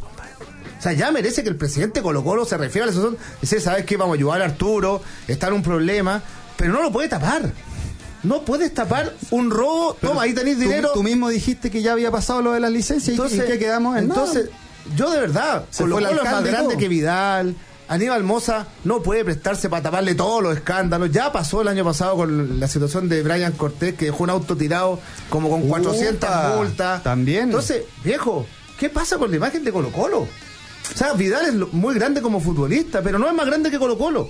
Speaker 3: O sea, ya merece que el presidente de Colo Colo se refiera a la situación, dice, ¿sabes qué? Vamos a ayudar a Arturo, está en un problema, pero no lo puede tapar. No puedes tapar un robo.
Speaker 2: Pero
Speaker 3: Toma, ahí tenéis
Speaker 2: tú-
Speaker 3: dinero.
Speaker 2: Tú, mismo dijiste que ya había pasado lo de las licencias y- y, que quedamos en
Speaker 3: entonces
Speaker 2: nada.
Speaker 3: yo de verdad,
Speaker 2: Se
Speaker 3: Colo
Speaker 2: fue el
Speaker 3: Colo es más
Speaker 2: alcalde y
Speaker 3: grande
Speaker 2: todo.
Speaker 3: que Vidal. Aníbal Mosa no puede prestarse para taparle todos los escándalos. Ya pasó el año pasado con la situación de Brian Cortés, que dejó un auto tirado como con cuatrocientas
Speaker 2: Upa,
Speaker 3: multas.
Speaker 2: también.
Speaker 3: Entonces, viejo, ¿qué pasa con la imagen de Colo Colo? O sea, Vidal es lo- muy grande como futbolista, pero no es más grande que Colo Colo.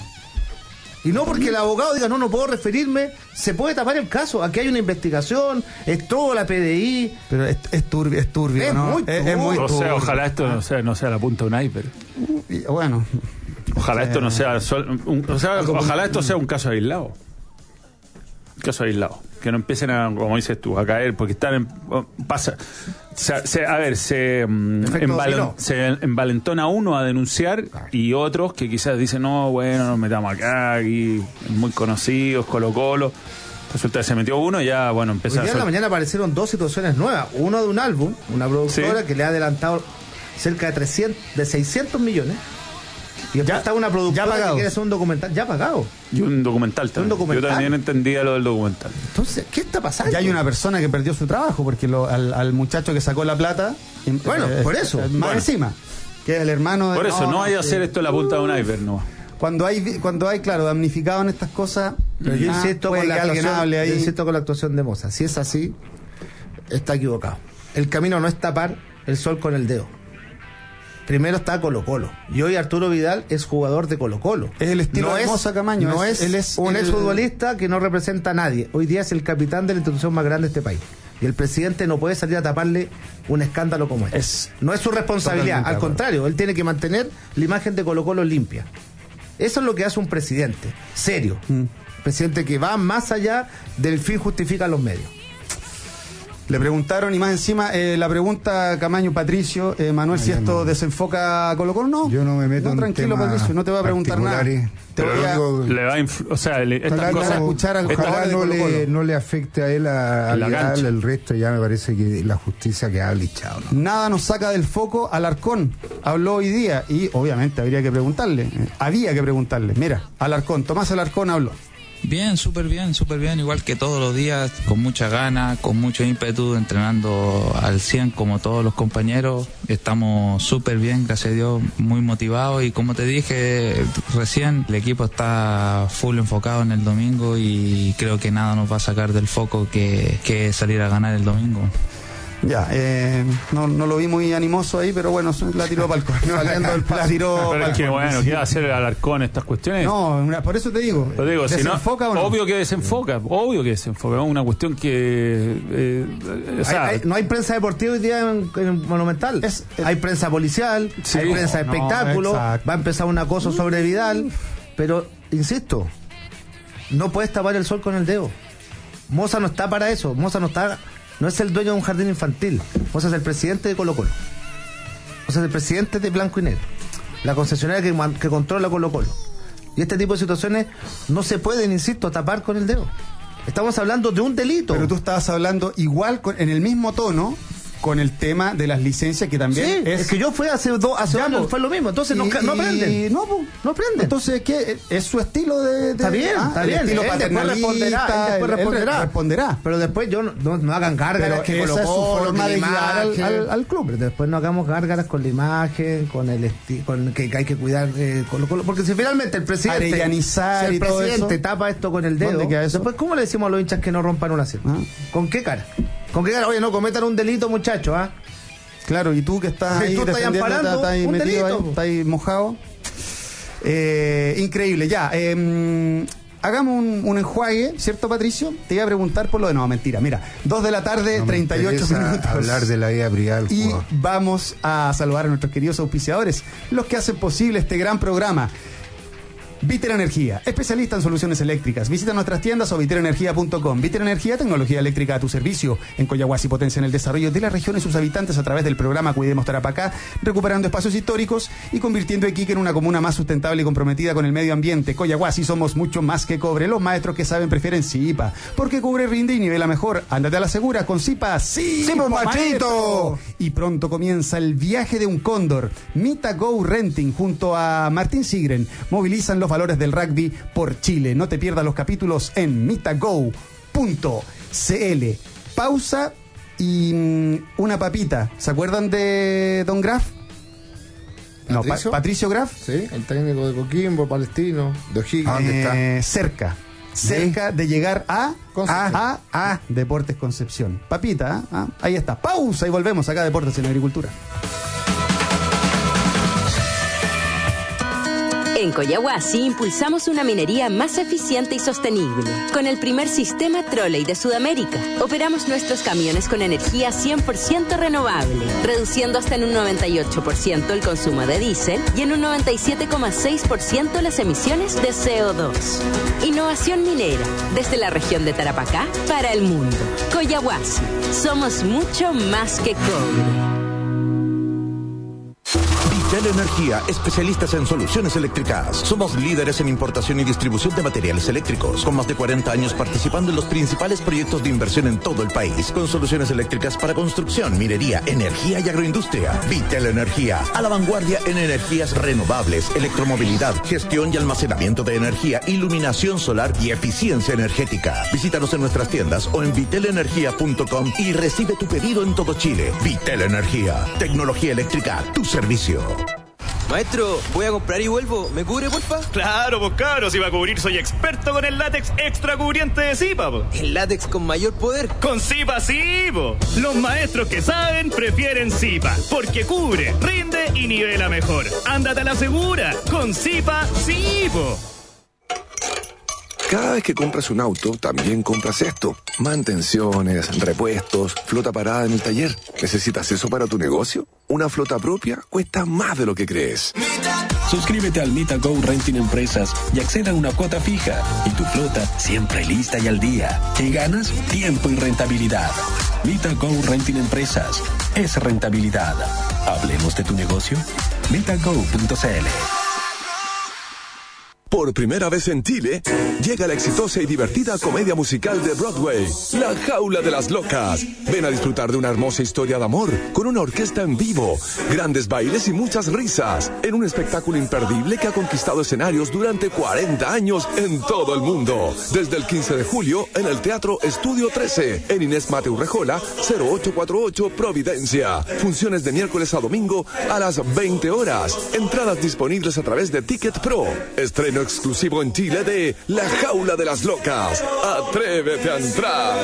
Speaker 3: Y no porque el abogado diga, no, no puedo referirme, se puede tapar el caso. Aquí hay una investigación, es todo la P D I.
Speaker 2: Pero es, es turbio, es turbio,
Speaker 3: Es
Speaker 2: ¿no?
Speaker 3: muy
Speaker 2: es, es muy
Speaker 4: O sea,
Speaker 2: turbio.
Speaker 4: ojalá esto no sea, no sea la punta de un iceberg.
Speaker 2: Y, bueno,
Speaker 4: Ojalá esto no sea, sol- un- o sea, ojalá esto sea un caso aislado. casos aislados. Que no empiecen a, como dices tú, a caer, porque están en, pasa, se, se, a ver, se, envalen, se envalentona uno a denunciar y otros que quizás dicen, no, bueno, nos metamos acá, aquí, muy conocidos, Colo Colo. Resulta que se metió uno y ya, bueno, empezó a...
Speaker 3: Hoy día en la mañana aparecieron dos situaciones nuevas. Uno de un álbum, una productora sí. que le ha adelantado cerca de trescientos, de seiscientos millones. Y después está una productora que quiere hacer un documental ya pagado.
Speaker 4: Y un documental también. Un documental. Yo también entendía lo del documental.
Speaker 3: Entonces, ¿qué está pasando?
Speaker 2: Ya hay una persona que perdió su trabajo porque lo, al, al muchacho que sacó la plata...
Speaker 3: Bueno, eh, por eso.
Speaker 2: Eh, más
Speaker 3: bueno.
Speaker 2: encima. Que es el hermano de...
Speaker 4: Por eso, no, no hay que
Speaker 2: eh,
Speaker 4: hacer esto en la punta uh, de un iceberg, no.
Speaker 2: Cuando hay, cuando hay, claro, damnificado en estas cosas...
Speaker 3: Pero yo insisto, con la
Speaker 2: alguien hable ahí.
Speaker 3: yo insisto con la actuación de Moza. Si es así, está equivocado. El camino no es tapar el sol con el dedo. Primero está Colo Colo. Y hoy Arturo Vidal es jugador de Colo Colo.
Speaker 2: Es el estilo
Speaker 3: no
Speaker 2: de Moza Camaño.
Speaker 3: No
Speaker 2: es,
Speaker 3: es,
Speaker 2: él es
Speaker 3: un
Speaker 2: el...
Speaker 3: exfutbolista que no representa a nadie. Hoy día es el capitán de la institución más grande de este país. Y el presidente no puede salir a taparle un escándalo como este. Es, no es su responsabilidad. Al contrario, él tiene que mantener la imagen de Colo Colo limpia. Eso es lo que hace un presidente. Serio. Mm. Presidente que va más allá del fin justifica los medios.
Speaker 2: Le preguntaron y más encima eh, la pregunta Camaño Patricio, eh, Manuel, no, si esto no. desenfoca a Colo Colo, no.
Speaker 5: Yo no me meto
Speaker 2: no,
Speaker 5: en
Speaker 2: tranquilo Patricio, no te va a preguntar nada. Te voy a,
Speaker 4: digo, le va a influ- o sea, le, estas cosas
Speaker 2: a escuchar al
Speaker 5: ojalá no,
Speaker 2: de
Speaker 5: le, no le afecte a él a, a Vidal, el resto ya me parece que la justicia que ha lichado, ¿no?
Speaker 2: Nada nos saca del foco. Alarcón habló hoy día y obviamente habría que preguntarle, eh, había que preguntarle. Mira, Alarcón, Tomás Alarcón habló.
Speaker 9: Bien, súper bien, súper bien, igual que todos los días, con mucha ganas, con mucho ímpetu, entrenando al cien como todos los compañeros. Estamos súper bien, gracias a Dios, muy motivados y como te dije recién, el equipo está full enfocado en el domingo y creo que nada nos va a sacar del foco que, que salir a ganar el domingo.
Speaker 2: Ya, eh, no, no lo vi muy animoso ahí, pero bueno, la tiró para el cor. La tiró
Speaker 4: pero es que bueno, ¿qué va a hacer el Alarcón estas cuestiones?
Speaker 2: No, una, por eso te digo.
Speaker 4: Lo digo,
Speaker 2: ¿desenfoca
Speaker 4: si no,
Speaker 2: o no?
Speaker 4: Obvio que desenfoca, obvio que desenfoca. Es una cuestión que... Eh, o sea,
Speaker 3: hay, hay, no hay prensa deportiva hoy día en, en Monumental. Es, es, hay prensa policial, sí, hay prensa de no, espectáculo, no, va a empezar un acoso sobre Vidal, pero, insisto, no puedes tapar el sol con el dedo. Moza no está para eso, Moza no está... No es el dueño de un jardín infantil. Moza es el presidente de Colo Colo. Moza es el presidente de Blanco y Negro. La concesionaria que, que controla Colo Colo. Y este tipo de situaciones no se pueden, insisto, tapar con el dedo. Estamos hablando de un delito.
Speaker 2: Pero tú estabas hablando igual, con, en el mismo tono, con el tema de las licencias, que también
Speaker 3: sí,
Speaker 2: es...
Speaker 3: es que yo fui hace dos hace años, po, fue lo mismo. Entonces y, no, no aprenden.
Speaker 2: No, po, no aprenden. Entonces, ¿qué? Es su estilo de... de
Speaker 3: está bien, ah, está bien.
Speaker 2: Estilo
Speaker 3: él después responderá, él después
Speaker 2: él,
Speaker 3: responderá.
Speaker 2: Él responderá.
Speaker 3: Pero después yo no, no, no hagan gárgaras
Speaker 2: que esa es su forma de guiar al, al, al club.
Speaker 3: Pero después no hagamos gárgaras con la imagen, con el esti con que, que hay que cuidar eh, con, con, porque si finalmente el presidente
Speaker 2: Arellanizar
Speaker 3: si el
Speaker 2: y todo
Speaker 3: presidente
Speaker 2: eso,
Speaker 3: tapa esto con el dedo, después ¿cómo le decimos a los hinchas que no rompan una cierta? ¿Ah? ¿Con qué cara? ¿Con qué cara? Oye, no cometan un delito, muchachos, ¿ah? ¿eh?
Speaker 2: Claro, y tú que estás ahí,
Speaker 3: tú estás
Speaker 2: defendiendo, estás ahí metido delito, ahí, estás ahí mojado. Eh, increíble, ya. Eh, hagamos un, un enjuague, ¿cierto, Patricio? Te iba a preguntar por lo de... No, mentira, mira. Dos de la tarde, no treinta y ocho minutos.
Speaker 5: Hablar de la vida privada del
Speaker 2: y
Speaker 5: jugador.
Speaker 2: Vamos a saludar a nuestros queridos auspiciadores, los que hacen posible este gran programa. Vitel Energía, especialista en soluciones eléctricas. Visita nuestras tiendas o vitel energía punto com. Vitel Energía, tecnología eléctrica a tu servicio. En Coyahuasi potencia en el desarrollo de la región y sus habitantes a través del programa Cuidemos Tarapacá, recuperando espacios históricos y convirtiendo a Iquique en una comuna más sustentable y comprometida con el medio ambiente. Coyahuasi somos mucho más que cobre. Los maestros que saben prefieren Zipa, porque cubre, rinde y nivela mejor. Ándate a la segura con Zipa. ¡Sí,
Speaker 3: sí machito!
Speaker 2: Y pronto comienza el viaje de un cóndor. Mita Go Renting junto a Martín Sigren movilizan los valores del rugby por Chile. No te pierdas los capítulos en mitago punto c l. Pausa y mmm, una papita. ¿Se acuerdan de Don Graf? No,
Speaker 3: ¿Patricio?
Speaker 2: Pa Patricio Graf.
Speaker 3: Sí, el técnico de Coquimbo, palestino, de O'Higgins.
Speaker 2: ¿A dónde está? Eh, cerca. Cerca ¿Sí? de llegar a, a, a, a Deportes Concepción. Papita, ¿eh? ¿Ah? Ahí está. Pausa y volvemos acá a Deportes en Agricultura.
Speaker 10: En Coyahuasi impulsamos una minería más eficiente y sostenible. Con el primer sistema trolley de Sudamérica, operamos nuestros camiones con energía cien por ciento renovable, reduciendo hasta en un noventa y ocho por ciento el consumo de diésel y en un noventa y siete coma seis por ciento las emisiones de C O dos. Innovación minera, desde la región de Tarapacá para el mundo. Coyahuasi, somos mucho más que cobre.
Speaker 1: Vitel Energía, especialistas en soluciones eléctricas. Somos líderes en importación y distribución de materiales eléctricos, con más de cuarenta años participando en los principales proyectos de inversión en todo el país, con soluciones eléctricas para construcción, minería, energía y agroindustria. Vitel Energía, a la vanguardia en energías renovables, electromovilidad, gestión y almacenamiento de energía, iluminación solar y eficiencia energética. Visítanos en nuestras tiendas o en vitel energía punto com y recibe tu pedido en todo Chile. Vitel Energía, tecnología eléctrica a tu servicio.
Speaker 11: Maestro, voy a comprar y vuelvo. ¿Me cubre, porfa?
Speaker 12: Claro, pues cabros, si va a cubrir soy experto con el látex extra cubriente de Zipa, po.
Speaker 11: ¿El látex con mayor poder?
Speaker 12: Con Zipa sí, po. Los maestros que saben prefieren Zipa, porque cubre, rinde y nivela mejor. Ándate a la segura, con Zipa sí, po.
Speaker 13: Cada vez que compras un auto, también compras esto. Mantenciones, repuestos, flota parada en el taller. ¿Necesitas eso para tu negocio? Una flota propia cuesta más de lo que crees.
Speaker 14: Suscríbete al MitaGo Renting Empresas y acceda a una cuota fija. Y tu flota siempre lista y al día. ¿Qué ganas? Tiempo y rentabilidad. MitaGo Renting Empresas. Es rentabilidad. Hablemos de tu negocio. mitago punto c l.
Speaker 15: Por primera vez en Chile, llega la exitosa y divertida comedia musical de Broadway, La Jaula de las Locas. Ven a disfrutar de una hermosa historia de amor, con una orquesta en vivo, grandes bailes y muchas risas, en un espectáculo imperdible que ha conquistado escenarios durante cuarenta años en todo el mundo. Desde el quince de julio, en el Teatro Estudio trece, en Inés Mateu Rejola, cero ocho cuatro ocho, Providencia. Funciones de miércoles a domingo a las veinte horas. Entradas disponibles a través de Ticket Pro. Estreno exclusivo en Chile de La Jaula de las Locas. Atrévete a entrar.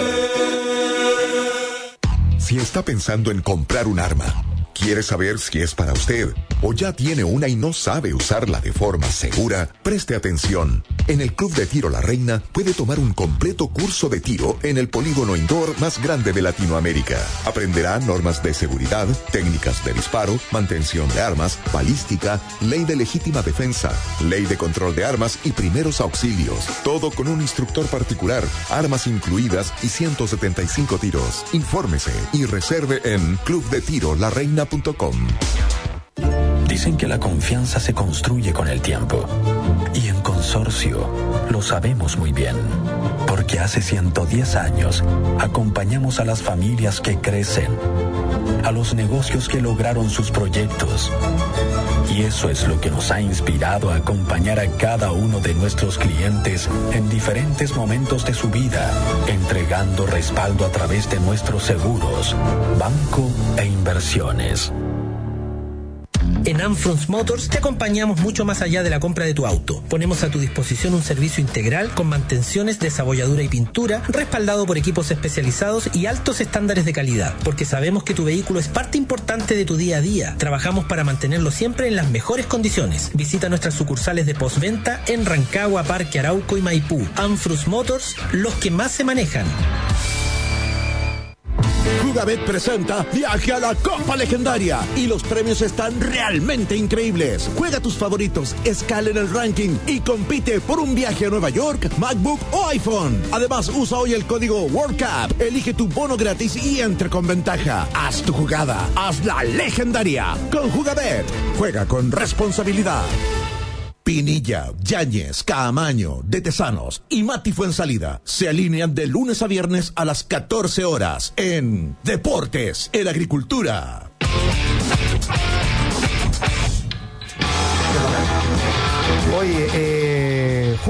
Speaker 16: Si está pensando en comprar un arma, quiere saber si es para usted o ya tiene una y no sabe usarla de forma segura, preste atención. En el Club de Tiro La Reina puede tomar un completo curso de tiro en el polígono indoor más grande de Latinoamérica. Aprenderá normas de seguridad, técnicas de disparo, mantención de armas, balística, ley de legítima defensa, ley de control de armas y primeros auxilios. Todo con un instructor particular, armas incluidas y ciento setenta y cinco tiros. Infórmese y reserve en club de tiro la reina punto com.
Speaker 14: Dicen que la confianza se construye con el tiempo. Y en Consorcio lo sabemos muy bien. Porque hace ciento diez años acompañamos a las familias que crecen, a los negocios que lograron sus proyectos. Y eso es lo que nos ha inspirado a acompañar a cada uno de nuestros clientes en diferentes momentos de su vida, entregando respaldo a través de nuestros seguros, banco e inversiones.
Speaker 17: En Amfrons Motors te acompañamos mucho más allá de la compra de tu auto. Ponemos a tu disposición un servicio integral con mantenciones, desabolladura y pintura, respaldado por equipos especializados y altos estándares de calidad, porque sabemos que tu vehículo es parte importante de tu día a día. Trabajamos para mantenerlo siempre en las mejores condiciones. Visita nuestras sucursales de postventa en Rancagua, Parque Arauco y Maipú. Amfrons Motors, los que más se manejan.
Speaker 1: Jugabet presenta Viaje a la Copa Legendaria y los premios están realmente increíbles. Juega tus favoritos, escala en el ranking y compite por un viaje a Nueva York, MacBook o iPhone. Además, usa hoy el código World Cup, elige tu bono gratis y entre con ventaja. Haz tu jugada, hazla legendaria. Con Jugabet, juega con responsabilidad. Pinilla, Yáñez, Caamaño, De Tesanos y Mati Fuensalida se alinean de lunes a viernes a las catorce horas en Deportes en Agricultura.
Speaker 2: Oye, eh,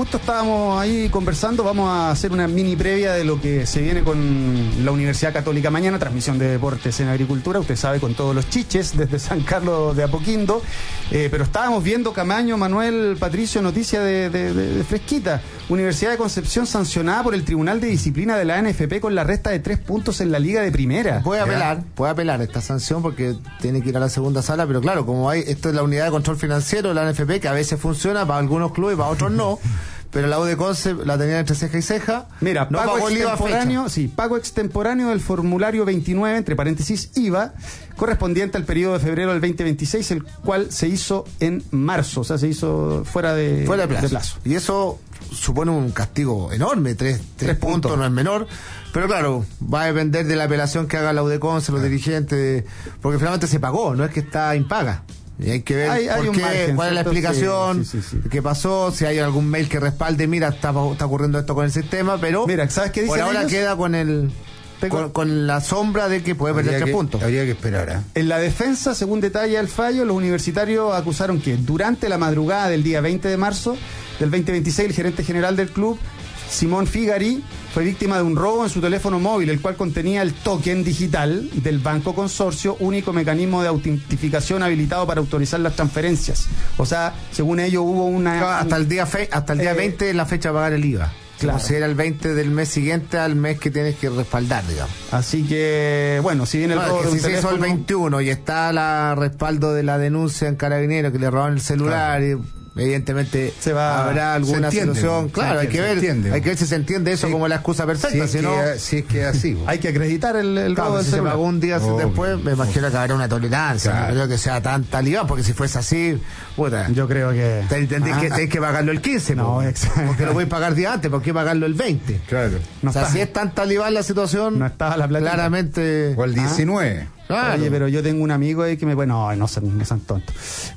Speaker 2: justo estábamos ahí conversando, vamos a hacer una mini previa de lo que se viene con la Universidad Católica mañana, transmisión de deportes en agricultura, usted sabe, con todos los chiches desde San Carlos de Apoquindo, eh, pero estábamos viendo, Camaño, Manuel, Patricio, noticia de, de, de, de fresquita. Universidad de Concepción sancionada por el Tribunal de Disciplina de la N F P con la resta de tres puntos en la Liga de Primera.
Speaker 3: Puede apelar, puede apelar esta sanción porque tiene que ir a la segunda sala, pero claro, como hay, esto es la unidad de control financiero de la N F P, que a veces funciona para algunos clubes, para otros no, pero la U de Conce la tenía entre ceja y ceja.
Speaker 2: Mira,
Speaker 3: no
Speaker 2: pago
Speaker 3: pagó el I V A a
Speaker 2: extemporáneo,
Speaker 3: fecha.
Speaker 2: sí, pago extemporáneo del formulario veintinueve, entre paréntesis I V A, correspondiente al periodo de febrero del veinte veintiséis, el cual se hizo en marzo, o sea, se hizo fuera de,
Speaker 3: fuera de plazo.
Speaker 2: de plazo.
Speaker 3: Y eso supone un castigo enorme, tres, tres, tres puntos, puntos no es menor, pero claro, va a depender de la apelación que haga la U de Conce, los dirigentes, porque finalmente se pagó, no es que está impaga. Y hay que ver
Speaker 2: hay,
Speaker 3: por
Speaker 2: hay
Speaker 3: qué,
Speaker 2: margen,
Speaker 3: cuál es la explicación, sí, sí, sí. qué pasó, si hay algún mail que respalde, mira, está, está ocurriendo esto con el sistema, pero
Speaker 2: mira, ¿sabes qué dicen
Speaker 3: por ahora
Speaker 2: ellos?
Speaker 3: queda con el con, con la sombra de que puede perder tres puntos.
Speaker 5: Habría que esperar. ¿eh?
Speaker 2: En la defensa, según detalla el fallo, los universitarios acusaron que durante la madrugada del día veinte de marzo del veinte veintiséis, el gerente general del club, Simón Figari, fue víctima de un robo en su teléfono móvil, el cual contenía el token digital del Banco Consorcio, único mecanismo de autentificación habilitado para autorizar las transferencias. O sea, según ellos hubo una...
Speaker 3: Hasta el día fe, hasta el día eh, veinte la fecha de pagar el I V A. Claro. Como si era el veinte del mes siguiente al mes que tienes que respaldar, digamos.
Speaker 2: Así que, bueno, si viene el
Speaker 3: no,
Speaker 2: robo
Speaker 3: es que
Speaker 2: de un
Speaker 3: si teléfono... se hizo el veintiuno y está la respaldo de la denuncia en Carabineros que le robaron el celular, claro. y evidentemente se va, habrá alguna entiende, situación, claro, hay que ver, entiende, hay que ver si se entiende eso sí, como la excusa perfecta,
Speaker 5: si,
Speaker 3: si no,
Speaker 5: que, si es que así,
Speaker 2: hay que acreditar el, el
Speaker 3: claro,
Speaker 2: robo del
Speaker 3: si
Speaker 2: celular.
Speaker 3: se pagó un día oh, después, me imagino oh. que habrá una tolerancia, claro. no creo que sea tan talibán, porque si fuese así, puta,
Speaker 2: yo creo que
Speaker 3: tendréis ah. que, tenés que pagarlo el quince, no, porque, porque lo voy a pagar día antes, ¿por qué pagarlo el veinte?
Speaker 5: Claro.
Speaker 3: No o sea, está, si es tan talibán la situación,
Speaker 2: no estaba la platita.
Speaker 3: Claramente,
Speaker 5: o el diecinueve.
Speaker 2: ¿Ah? Claro. Oye, pero yo tengo un amigo ahí que me... Bueno, no son, no son tontos.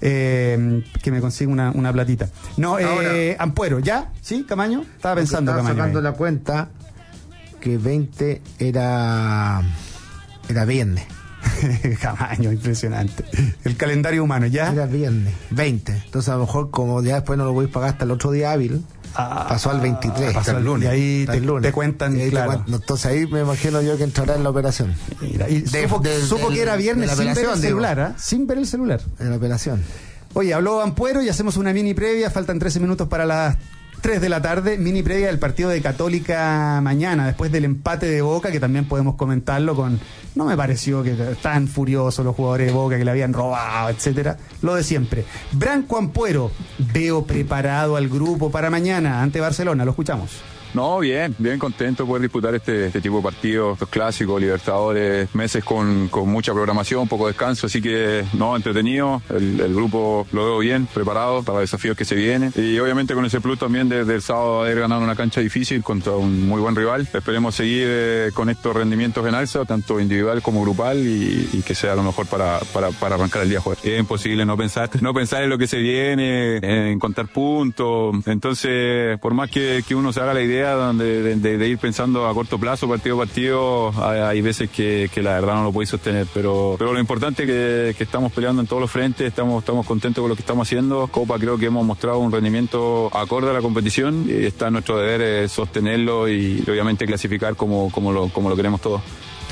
Speaker 2: Eh, que me consigue una, una platita. No, eh, Ampuero, ¿ya? ¿Sí, Camaño? Estaba pensando,
Speaker 3: estaba
Speaker 2: Camaño.
Speaker 3: sacando
Speaker 2: ahí.
Speaker 3: la cuenta que veinte era... Era viernes.
Speaker 2: Camaño, impresionante. El calendario humano, ¿ya?
Speaker 3: Era viernes, veinte. Entonces a lo mejor como ya después no lo voy a pagar hasta el otro día hábil... Ah, pasó al veintitrés,
Speaker 2: pasó al lunes. Y ahí te, lunes. te cuentan,
Speaker 3: ahí
Speaker 2: claro.
Speaker 3: te cuentan. Entonces ahí me imagino yo que entrará en la operación.
Speaker 2: Mira, y de, supo, de, supo de, que era viernes sin ver el celular, ¿eh? Sin ver el celular.
Speaker 3: En la operación.
Speaker 2: Oye, habló Ampuero y hacemos una mini previa, faltan trece minutos para las tres de la tarde, mini previa del partido de Católica mañana, después del empate de Boca, que también podemos comentarlo con... No me pareció que tan furiosos los jugadores de Boca, que le habían robado, etcétera. Lo de siempre. Branco Ampuero, veo preparado al grupo para mañana ante Barcelona. Lo escuchamos.
Speaker 18: No, bien, bien contento de poder disputar este, este tipo de partidos, estos clásicos, Libertadores, meses con, con mucha programación, poco descanso, así que no, entretenido, el, el grupo lo veo bien, preparado para los desafíos que se vienen y obviamente con ese plus también desde el sábado haber ganado una cancha difícil contra un muy buen rival. Esperemos seguir eh, con estos rendimientos en alza, tanto individual como grupal y, y que sea lo mejor para, para, para arrancar el día jueves. Es imposible no pensar, no pensar en lo que se viene, en contar puntos, entonces por más que, que uno se haga la idea donde de, de, de ir pensando a corto plazo, partido a partido, hay, hay veces que, que la verdad no lo podéis sostener, pero, pero lo importante es que, que estamos peleando en todos los frentes, estamos, estamos contentos con lo que estamos haciendo. Copa creo que hemos mostrado un rendimiento acorde a la competición y está en nuestro deber eh, sostenerlo y, y obviamente clasificar como, como, lo, como lo queremos todos.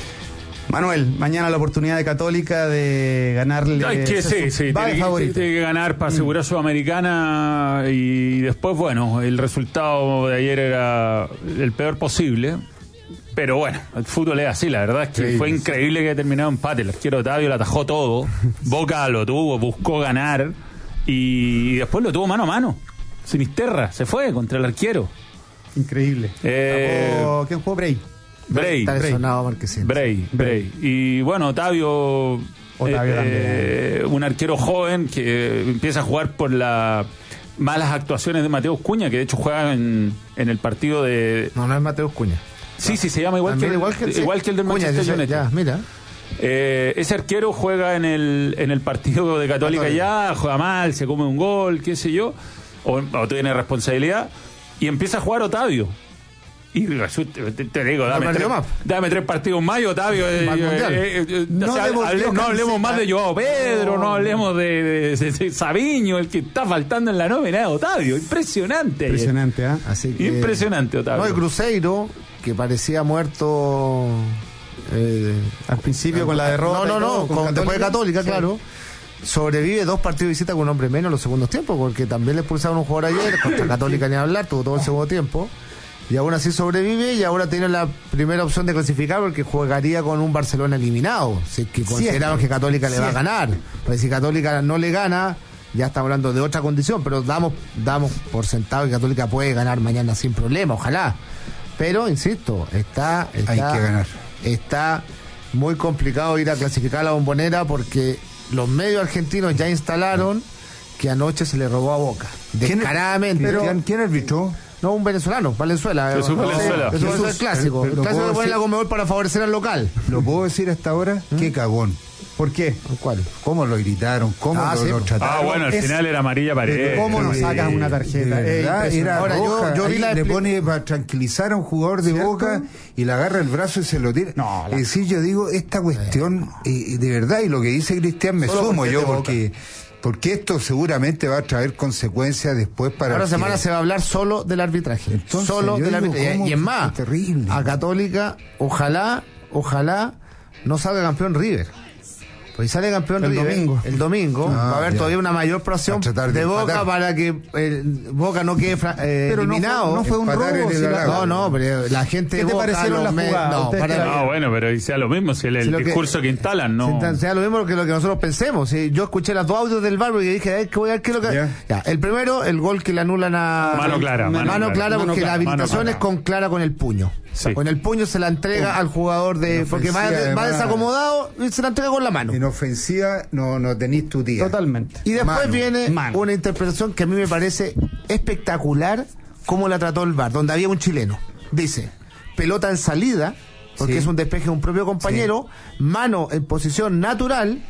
Speaker 2: Manuel, mañana la oportunidad de Católica de ganarle.
Speaker 4: Ay, que sí, sí, tiene, tiene que ganar para asegurar mm. Sudamericana y después, bueno, el resultado de ayer era el peor posible. Pero bueno, el fútbol es así, la verdad es que sí, fue sí. increíble que haya terminado empate. El arquero Otavio lo atajó todo, Boca lo tuvo, buscó ganar y después lo tuvo mano a mano. Sinisterra se fue contra el arquero.
Speaker 2: Increíble.
Speaker 4: Eh,
Speaker 2: Tapó, ¿quién jugó Bray?
Speaker 4: Bray,
Speaker 3: Bray.
Speaker 4: Bray, Bray. Y bueno, Otavio,
Speaker 2: Otavio
Speaker 4: eh, un arquero joven que empieza a jugar por las malas actuaciones de Mateus Cuña, que de hecho juega en, en el partido de...
Speaker 3: No, no es Mateus Cuña.
Speaker 4: Sí, sí, se llama igual, que el, igual, que el, igual que el del Manchester Cuña, United.
Speaker 3: Ya, mira.
Speaker 4: Eh, ese arquero juega en el, en el partido de Católica ya, juega mal, se come un gol, qué sé yo, o, o tiene responsabilidad, y empieza a jugar Otavio. Y resulta, te, te digo, dame
Speaker 3: No
Speaker 4: tres,
Speaker 3: más.
Speaker 4: dame tres partidos más y Otavio. eh, eh, eh,
Speaker 2: No
Speaker 4: o sea,
Speaker 2: devolvió
Speaker 4: hable- no
Speaker 2: camiseta.
Speaker 4: hablemos más de Joao Pedro, no, no hablemos de, de, de- de Sabiño, el que está faltando en la nómina de Otavio. Impresionante. ayer.
Speaker 2: Impresionante, ¿ah?
Speaker 3: Así que,
Speaker 4: Impresionante, Otavio.
Speaker 3: no, el Cruzeiro, que parecía muerto eh,
Speaker 2: Al principio con la derrota.
Speaker 3: No, no,
Speaker 2: y todo,
Speaker 3: no,
Speaker 2: con
Speaker 3: con- después de Católica,
Speaker 2: Sí.
Speaker 3: claro. Sobrevive dos partidos de visita con un hombre menos en los segundos tiempos, porque también le expulsaron un jugador ayer, contra Católica ni hablar, tuvo todo el segundo tiempo. Y aún así sobrevive y ahora tiene la primera opción de clasificar porque jugaría con un Barcelona eliminado. Si es que consideramos que Católica le va a ganar. Pues si Católica no le gana, ya estamos hablando de otra condición, pero damos, damos por sentado que Católica puede ganar mañana sin problema, ojalá. Pero, insisto, está, está,
Speaker 5: Hay que ganar.
Speaker 3: está muy complicado ir a clasificar a la Bombonera porque los medios argentinos ya instalaron que anoche se le robó a Boca. Descaradamente.
Speaker 5: ¿Quién, ¿Quién arbitró?
Speaker 3: No, un venezolano, Valenzuela.
Speaker 4: Jesús Valenzuela.
Speaker 3: Eso es el
Speaker 5: Jesús,
Speaker 3: clásico.
Speaker 5: pero
Speaker 3: El
Speaker 5: lo
Speaker 3: clásico
Speaker 5: puedo
Speaker 3: que pone la
Speaker 5: decir-
Speaker 3: Conmebol para favorecer al local.
Speaker 5: ¿Lo puedo decir hasta ahora? Qué cagón.
Speaker 2: ¿Por qué?
Speaker 3: ¿Cuál?
Speaker 5: ¿Cómo lo gritaron? ¿Cómo
Speaker 3: Ah,
Speaker 5: lo,
Speaker 3: sí,
Speaker 5: lo
Speaker 3: pues.
Speaker 5: trataron?
Speaker 4: Ah, bueno, al
Speaker 2: Es-
Speaker 4: final era amarilla pared.
Speaker 2: ¿Cómo no sacas una tarjeta?
Speaker 5: De
Speaker 2: Es
Speaker 5: verdad,
Speaker 2: impresionante.
Speaker 5: era
Speaker 3: Ahora, yo-
Speaker 5: roja.
Speaker 3: yo vi
Speaker 5: Ahí
Speaker 3: la
Speaker 5: le
Speaker 3: expli-
Speaker 5: pone para tranquilizar a un jugador de
Speaker 3: ¿Cierto?
Speaker 5: Boca y le agarra el brazo y se lo tira.
Speaker 2: No, la-
Speaker 5: Es decir, yo digo, esta cuestión, eh, de verdad, y lo que dice Cristian me
Speaker 3: Solo
Speaker 5: sumo
Speaker 3: porque
Speaker 5: yo,
Speaker 3: es de Boca.
Speaker 5: porque porque esto seguramente va a traer consecuencias después para...
Speaker 3: Ahora
Speaker 5: que-
Speaker 3: semana se va a hablar solo del arbitraje.
Speaker 5: Entonces,
Speaker 3: solo
Speaker 5: yo
Speaker 3: del
Speaker 5: digo,
Speaker 3: arbitraje.
Speaker 5: ¿cómo?
Speaker 3: Y es más,
Speaker 5: Qué terrible.
Speaker 3: a Católica, ojalá, ojalá no salga campeón River. Pues si sale campeón
Speaker 2: El
Speaker 3: River
Speaker 2: domingo.
Speaker 3: el domingo,
Speaker 5: Ah,
Speaker 3: va a haber
Speaker 5: ya.
Speaker 3: todavía una mayor presión
Speaker 5: Va a tratar de
Speaker 3: de Boca
Speaker 5: empatar.
Speaker 3: para que eh, Boca no quede fra- eh,
Speaker 2: Pero no fue-
Speaker 3: eliminado.
Speaker 2: no fue un
Speaker 5: Empatar
Speaker 2: robo,
Speaker 5: en el
Speaker 2: si la-
Speaker 5: halago.
Speaker 3: No, no, pero la gente
Speaker 2: ¿Qué
Speaker 3: de
Speaker 2: te
Speaker 3: Boca,
Speaker 2: parecieron
Speaker 3: los
Speaker 2: las
Speaker 3: me-
Speaker 2: jugadas?
Speaker 3: no,
Speaker 2: Ustedes
Speaker 3: para-
Speaker 2: que la-
Speaker 4: No, bueno, pero y sea lo mismo, si el, el
Speaker 3: Si lo que-
Speaker 4: discurso que, instalan, no.
Speaker 3: Sea- sea lo mismo que lo que nosotros pensemos. ¿sí? Yo escuché los dos audios del bar y dije, "Ay, que voy a ver qué es lo que.
Speaker 5: Ya.
Speaker 3: Ya, el primero, el gol que le anulan a.
Speaker 4: Mano clara,
Speaker 3: Mano,
Speaker 4: mano
Speaker 3: clara,
Speaker 4: clara.
Speaker 3: porque
Speaker 2: Mano
Speaker 3: la
Speaker 2: clara,
Speaker 3: habilitación
Speaker 4: mano
Speaker 3: es
Speaker 4: clara.
Speaker 3: con clara con el puño.
Speaker 4: Sí.
Speaker 3: Con el puño se la entrega al jugador de.
Speaker 5: En
Speaker 3: Porque va,
Speaker 5: ofensiva,
Speaker 3: va
Speaker 5: además-
Speaker 3: desacomodado y se la entrega con la mano.
Speaker 5: En ofensiva no, no tenéis tu tía.
Speaker 2: Totalmente.
Speaker 3: Y después
Speaker 5: Mano,
Speaker 3: viene
Speaker 2: mano.
Speaker 3: una interpretación que a mí me parece espectacular cómo la trató el V A R, donde había un chileno. Dice, pelota en salida, porque
Speaker 5: Sí.
Speaker 3: es un despeje de un propio compañero, mano en posición natural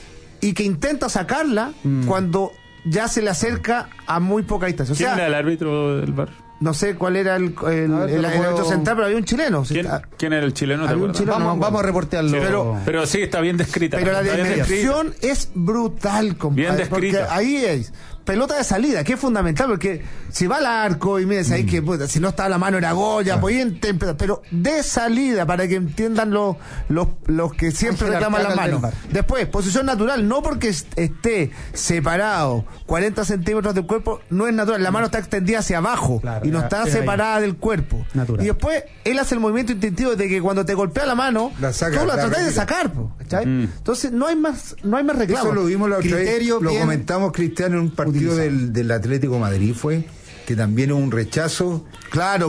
Speaker 3: y que intenta sacarla
Speaker 2: Mm.
Speaker 3: cuando ya se le acerca a muy poca distancia. O
Speaker 4: ¿Quién
Speaker 3: sea,
Speaker 4: era el árbitro del bar?
Speaker 3: no sé cuál era el, el,
Speaker 2: A ver, te
Speaker 3: el-
Speaker 2: lo
Speaker 3: el
Speaker 2: puedo-
Speaker 3: árbitro central, pero había un chileno. sí.
Speaker 4: ¿Quién,
Speaker 3: Ah,
Speaker 4: quién era el chileno? ¿Te
Speaker 3: había un
Speaker 4: acuerdas?
Speaker 3: chileno, no
Speaker 2: Vamos,
Speaker 3: me
Speaker 2: vamos a
Speaker 3: acuerdo.
Speaker 2: reportearlo.
Speaker 4: Pero, pero sí, está bien descrita.
Speaker 3: Pero la
Speaker 4: Está bien descrita.
Speaker 3: dimensión es brutal, compadre.
Speaker 4: Bien descrita.
Speaker 3: Porque ahí es pelota de salida, que es fundamental, porque si va al arco y mires ahí que puta, si no estaba la mano era Goya, podía inter- pero de salida, para que entiendan los, los, los que siempre
Speaker 2: Ángel
Speaker 3: reclaman las
Speaker 2: Arteaga del
Speaker 3: manos.
Speaker 2: Bar.
Speaker 3: Después, posición natural, no porque est- esté separado cuarenta centímetros del cuerpo, no es natural, la mano está extendida hacia abajo
Speaker 2: Claro,
Speaker 3: y no
Speaker 2: era-
Speaker 3: está
Speaker 2: era ahí.
Speaker 3: separada del cuerpo.
Speaker 2: Natural.
Speaker 3: Y después, él hace el movimiento instintivo de que cuando te golpea la mano,
Speaker 5: La saca,
Speaker 3: tú la
Speaker 5: la
Speaker 3: tratás de
Speaker 5: retira.
Speaker 3: sacar, po, ¿cachai?
Speaker 4: Mm.
Speaker 3: Entonces no hay más, no hay más reclamo.
Speaker 5: Eso lo vimos la otra vez,
Speaker 3: Criterio
Speaker 5: lo
Speaker 3: bien
Speaker 5: comentamos, Cristiano, en un partido del, del Atlético Madrid fue, que también hubo un rechazo.
Speaker 3: Claro,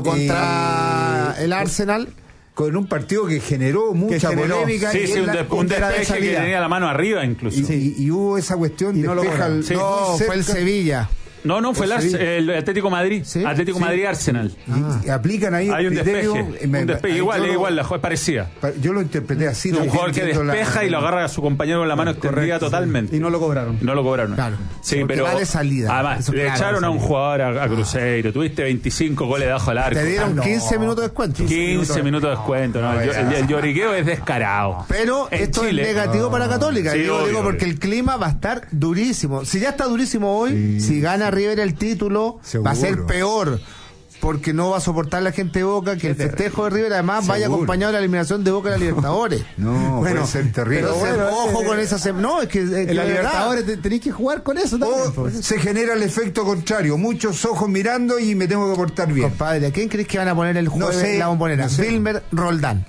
Speaker 3: contra
Speaker 5: Eh,
Speaker 3: el Arsenal.
Speaker 5: Con un partido que generó mucha
Speaker 2: generó.
Speaker 5: polémica.
Speaker 4: Sí,
Speaker 5: y
Speaker 4: sí,
Speaker 5: en
Speaker 4: un,
Speaker 5: la-
Speaker 4: de- un
Speaker 2: era de
Speaker 4: despeje que
Speaker 2: salida.
Speaker 4: tenía la mano arriba incluso.
Speaker 5: y, y- y hubo esa cuestión
Speaker 2: Y
Speaker 5: de
Speaker 2: no lo cobraron.
Speaker 4: Sí.
Speaker 3: No, fue el Sevilla.
Speaker 4: No, no, fue el,
Speaker 5: O
Speaker 4: Arse-
Speaker 5: Sevilla.
Speaker 4: el Atlético Madrid.
Speaker 3: Sí,
Speaker 4: Atlético
Speaker 5: sí.
Speaker 4: Madrid-Arsenal.
Speaker 5: Y aplican ahí
Speaker 4: Hay
Speaker 5: el
Speaker 4: un
Speaker 5: criterio.
Speaker 4: despeje.
Speaker 5: y me-
Speaker 4: un despeje.
Speaker 5: ahí
Speaker 4: Igual,
Speaker 5: yo
Speaker 4: es
Speaker 5: lo-
Speaker 4: igual, la juez parecía.
Speaker 5: Yo lo interpreté así.
Speaker 4: un
Speaker 5: también
Speaker 4: jugador que
Speaker 5: viendo la-
Speaker 4: despeja y lo agarra a su compañero con la mano extendida
Speaker 5: Correcto, sí.
Speaker 4: totalmente.
Speaker 2: Y no lo cobraron.
Speaker 4: No lo cobraron.
Speaker 3: Claro.
Speaker 4: Sí,
Speaker 3: Porque
Speaker 4: pero.
Speaker 3: va de salida.
Speaker 4: Además,
Speaker 3: Eso
Speaker 4: le
Speaker 3: claro,
Speaker 4: echaron
Speaker 3: de
Speaker 4: a un
Speaker 3: salida.
Speaker 4: jugador a, a Cruzeiro. Tuviste veinticinco goles debajo del arco.
Speaker 3: Te dieron
Speaker 4: Ah, no.
Speaker 3: quince minutos de descuento.
Speaker 4: quince minutos de descuento. ¿no? El, el- el lloriqueo es descarado.
Speaker 3: Pero
Speaker 4: En
Speaker 3: esto
Speaker 4: Chile-
Speaker 3: es negativo para Católica.
Speaker 4: Sí,
Speaker 3: digo,
Speaker 4: obvio,
Speaker 3: digo
Speaker 4: obvio.
Speaker 3: porque el clima va a estar durísimo. Si ya está durísimo hoy, si gana River el título, va a ser
Speaker 5: Seguro.
Speaker 3: peor. Porque no va a soportar la gente de Boca que el festejo de River además vaya
Speaker 5: Seguro.
Speaker 3: acompañado de la eliminación de Boca de la Libertadores.
Speaker 5: No, puede ser terrible.
Speaker 3: Pero
Speaker 5: Bueno,
Speaker 3: ojo
Speaker 2: eh,
Speaker 3: con esa. sem- No, es que. es que
Speaker 2: En la
Speaker 3: de verdad.
Speaker 2: Libertadores te- tenéis que jugar con eso también.
Speaker 5: O
Speaker 2: pues.
Speaker 5: se genera el efecto contrario, muchos ojos mirando y me tengo que portar bien.
Speaker 3: Compadre, ¿a quién crees que van a poner el jueves
Speaker 5: sé,
Speaker 3: en la bombonera?
Speaker 5: no sé.
Speaker 3: Wilmer Roldán.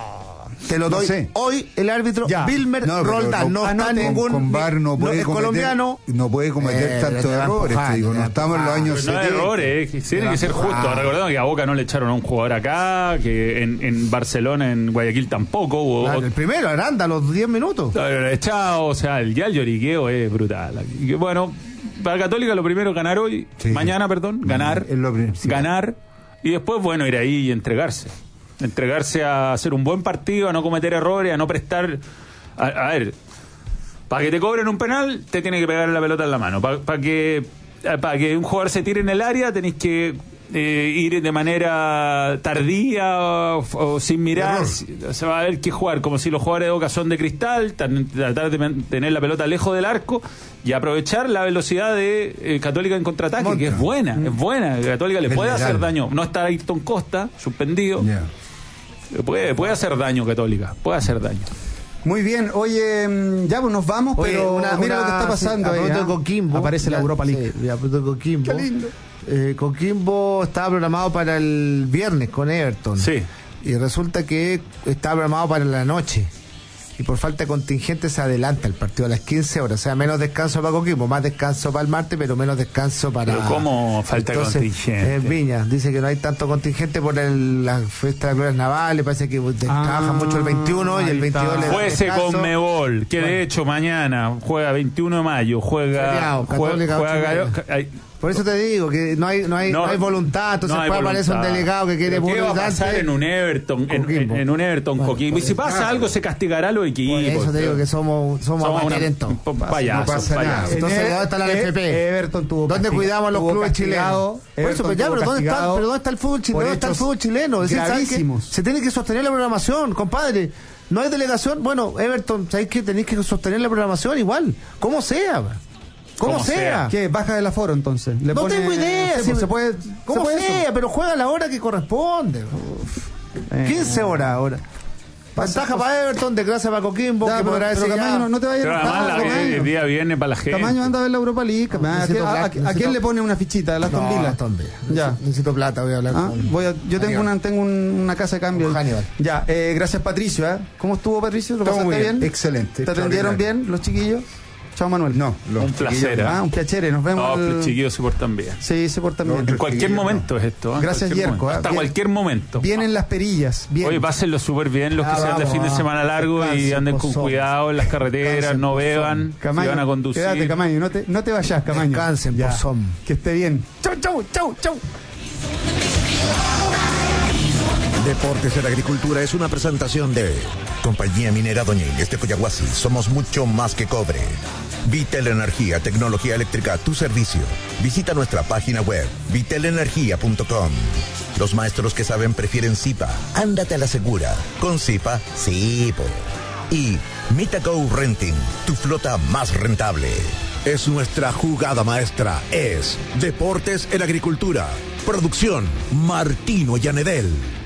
Speaker 3: Te lo
Speaker 5: No
Speaker 3: doy
Speaker 5: sé.
Speaker 3: hoy el árbitro
Speaker 2: Ya.
Speaker 3: Wilmer
Speaker 5: No, pero
Speaker 3: Roldán. No,
Speaker 5: no-
Speaker 3: está
Speaker 5: con-
Speaker 3: ningún.
Speaker 5: con V A R no puede
Speaker 3: es
Speaker 5: cometer-
Speaker 3: colombiano.
Speaker 5: no puede cometer
Speaker 3: Eh,
Speaker 5: tantos
Speaker 3: te va a
Speaker 5: errores,
Speaker 3: empujar,
Speaker 5: te digo,
Speaker 3: te
Speaker 5: no
Speaker 3: va a
Speaker 5: estamos en los
Speaker 3: empujar.
Speaker 5: años
Speaker 4: No hay
Speaker 5: setenta.
Speaker 4: errores, eh, tiene que ser justo.
Speaker 3: Ah.
Speaker 4: Recordando que a Boca no le echaron a un jugador acá, que en, en Barcelona, en Guayaquil tampoco hubo.
Speaker 3: Claro, el primero, Aranda, a los diez minutos.
Speaker 4: Claro, echado, o sea, el, ya el lloriqueo es brutal. Y que, bueno, para Católica lo primero ganar hoy,
Speaker 5: Sí.
Speaker 4: mañana, perdón, ganar,
Speaker 5: Es lo principal.
Speaker 4: ganar, y después, bueno, ir ahí y entregarse. Entregarse a hacer un buen partido, a no cometer errores, a no prestar. A, a ver, para que te cobren un penal, te tiene que pegar la pelota en la mano. Para que, para que un jugador se tire en el área, tenés que eh, ir de manera tardía o, o sin mirar, se va a haber que jugar como si los jugadores de Boca son de cristal, tratar de tener la pelota lejos del arco y aprovechar la velocidad de eh, Católica en contraataque, Monta. que es buena, mm. es buena. Católica le puede hacer daño. No está Ayrton Costa, suspendido. Yeah. Puede, puede hacer daño Católica, puede hacer daño.
Speaker 2: Muy bien, oye, ya pues nos vamos, Oye, pero una, mira una, lo que está pasando
Speaker 3: sí,
Speaker 2: ahí.
Speaker 3: ¿eh? Coquimbo,
Speaker 2: aparece la Europa League.
Speaker 3: Sí, a propósito de Coquimbo.
Speaker 2: Qué lindo.
Speaker 3: Eh, Coquimbo estaba programado para el viernes con Everton.
Speaker 4: Sí.
Speaker 3: Y resulta que estaba programado para la noche. Y por falta de contingente se adelanta el partido a las quince horas. O sea, menos descanso para Coquimbo, más descanso para el martes, pero menos descanso para...
Speaker 4: ¿Pero cómo falta
Speaker 3: Entonces,
Speaker 4: contingente?
Speaker 3: En Viña, dice que no hay tanto contingente por el, la fiesta de Glorias Navales, parece que trabajan ah, mucho el veintiuno y el veintidós le
Speaker 4: Juece con Mebol, que bueno. de hecho mañana juega veintiuno de mayo, juega...
Speaker 3: Feriado,
Speaker 4: juega, juega, juega
Speaker 3: Por eso te digo que no hay no hay, no, no hay voluntad, entonces
Speaker 4: no
Speaker 3: puede aparecer un delegado que quiere
Speaker 4: ¿Qué va a pasar en un Everton, en, en, en un Everton bueno, Coquimbo? Y si pasa claro. algo se castigará a los equipos.
Speaker 3: Por eso te digo que somos somos, somos amarillentos.
Speaker 4: Payaso,
Speaker 3: no pasa
Speaker 4: payaso.
Speaker 3: nada. Entonces, ¿dónde está la F P?
Speaker 2: Everton tuvo
Speaker 3: ¿Dónde cuidamos a los clubes chilenos? Por eso, pero ya, pero ¿dónde está, pero ¿dónde está el fútbol chileno? ¿Dónde está el fútbol chileno? Es decir, se tiene que sostener la programación, compadre. No hay delegación. Bueno, Everton, ¿sabéis que tenéis que sostener la programación igual? Como sea, Como sea. sea.
Speaker 2: ¿Qué? Baja del aforo entonces.
Speaker 3: Le no pone, tengo idea.
Speaker 2: Si, se puede,
Speaker 3: como
Speaker 2: se puede
Speaker 3: sea,
Speaker 2: eso.
Speaker 3: pero juega a la hora que corresponde. Eh, quince horas ahora. Ventaja para Everton, desgracia para Coquimbo.
Speaker 2: Ya,
Speaker 3: que
Speaker 2: pero,
Speaker 3: podrá
Speaker 2: pero
Speaker 3: decir
Speaker 2: Camaño, no, no te vayas
Speaker 4: a enojar. El día viene para la gente.
Speaker 2: Camaño anda a ver la Europa League. ¿A, a, a, a, a quién le pone una fichita? ¿A Aston
Speaker 3: no,
Speaker 2: Villa?
Speaker 3: Aston Villa.
Speaker 2: Ya.
Speaker 3: Necesito plata, voy a hablar
Speaker 2: ¿Ah?
Speaker 3: con
Speaker 2: voy a, Yo tengo una, tengo un, una casa de cambio.
Speaker 3: Hannibal.
Speaker 2: Ya, eh, gracias Patricio. ¿eh? ¿Cómo estuvo Patricio? ¿Lo
Speaker 5: Todo
Speaker 2: pasaste
Speaker 5: bien?
Speaker 2: bien?
Speaker 5: Excelente.
Speaker 2: ¿Te atendieron bien los chiquillos? Chao Manuel.
Speaker 5: No,
Speaker 4: un placer.
Speaker 2: Ah, un piacere, nos vemos.
Speaker 4: No,
Speaker 2: el...
Speaker 4: los chiquillos se portan bien.
Speaker 2: Sí, se portan bien.
Speaker 4: En cualquier momento no. es esto. ¿eh?
Speaker 2: Gracias, Yerko.
Speaker 4: Hasta bien. cualquier momento.
Speaker 2: Vienen las perillas. Bien.
Speaker 4: Oye, pásenlo súper bien los ah, que sean de fin de semana largo ah, y anden con cuidado en las carreteras, Cansen no beban,
Speaker 2: Camaño,
Speaker 4: si van a conducir.
Speaker 2: Quédate, Camaño, no te, no te vayas, Camaño.
Speaker 3: Descansen, por son.
Speaker 2: Que esté bien. Chau, chau, chau, chau.
Speaker 1: Deportes en Agricultura es una presentación de Compañía Minera Doña Inés de Coyahuasi. Somos mucho más que cobre. Vitel Energía, tecnología eléctrica a tu servicio. Visita nuestra página web, vitel energía punto com. Los maestros que saben prefieren Zipa. Ándate a la segura. Con Zipa, sí, po. Y Mitago Renting, tu flota más rentable. Es nuestra jugada maestra. Es Deportes en Agricultura. Producción, Martino Llanedel.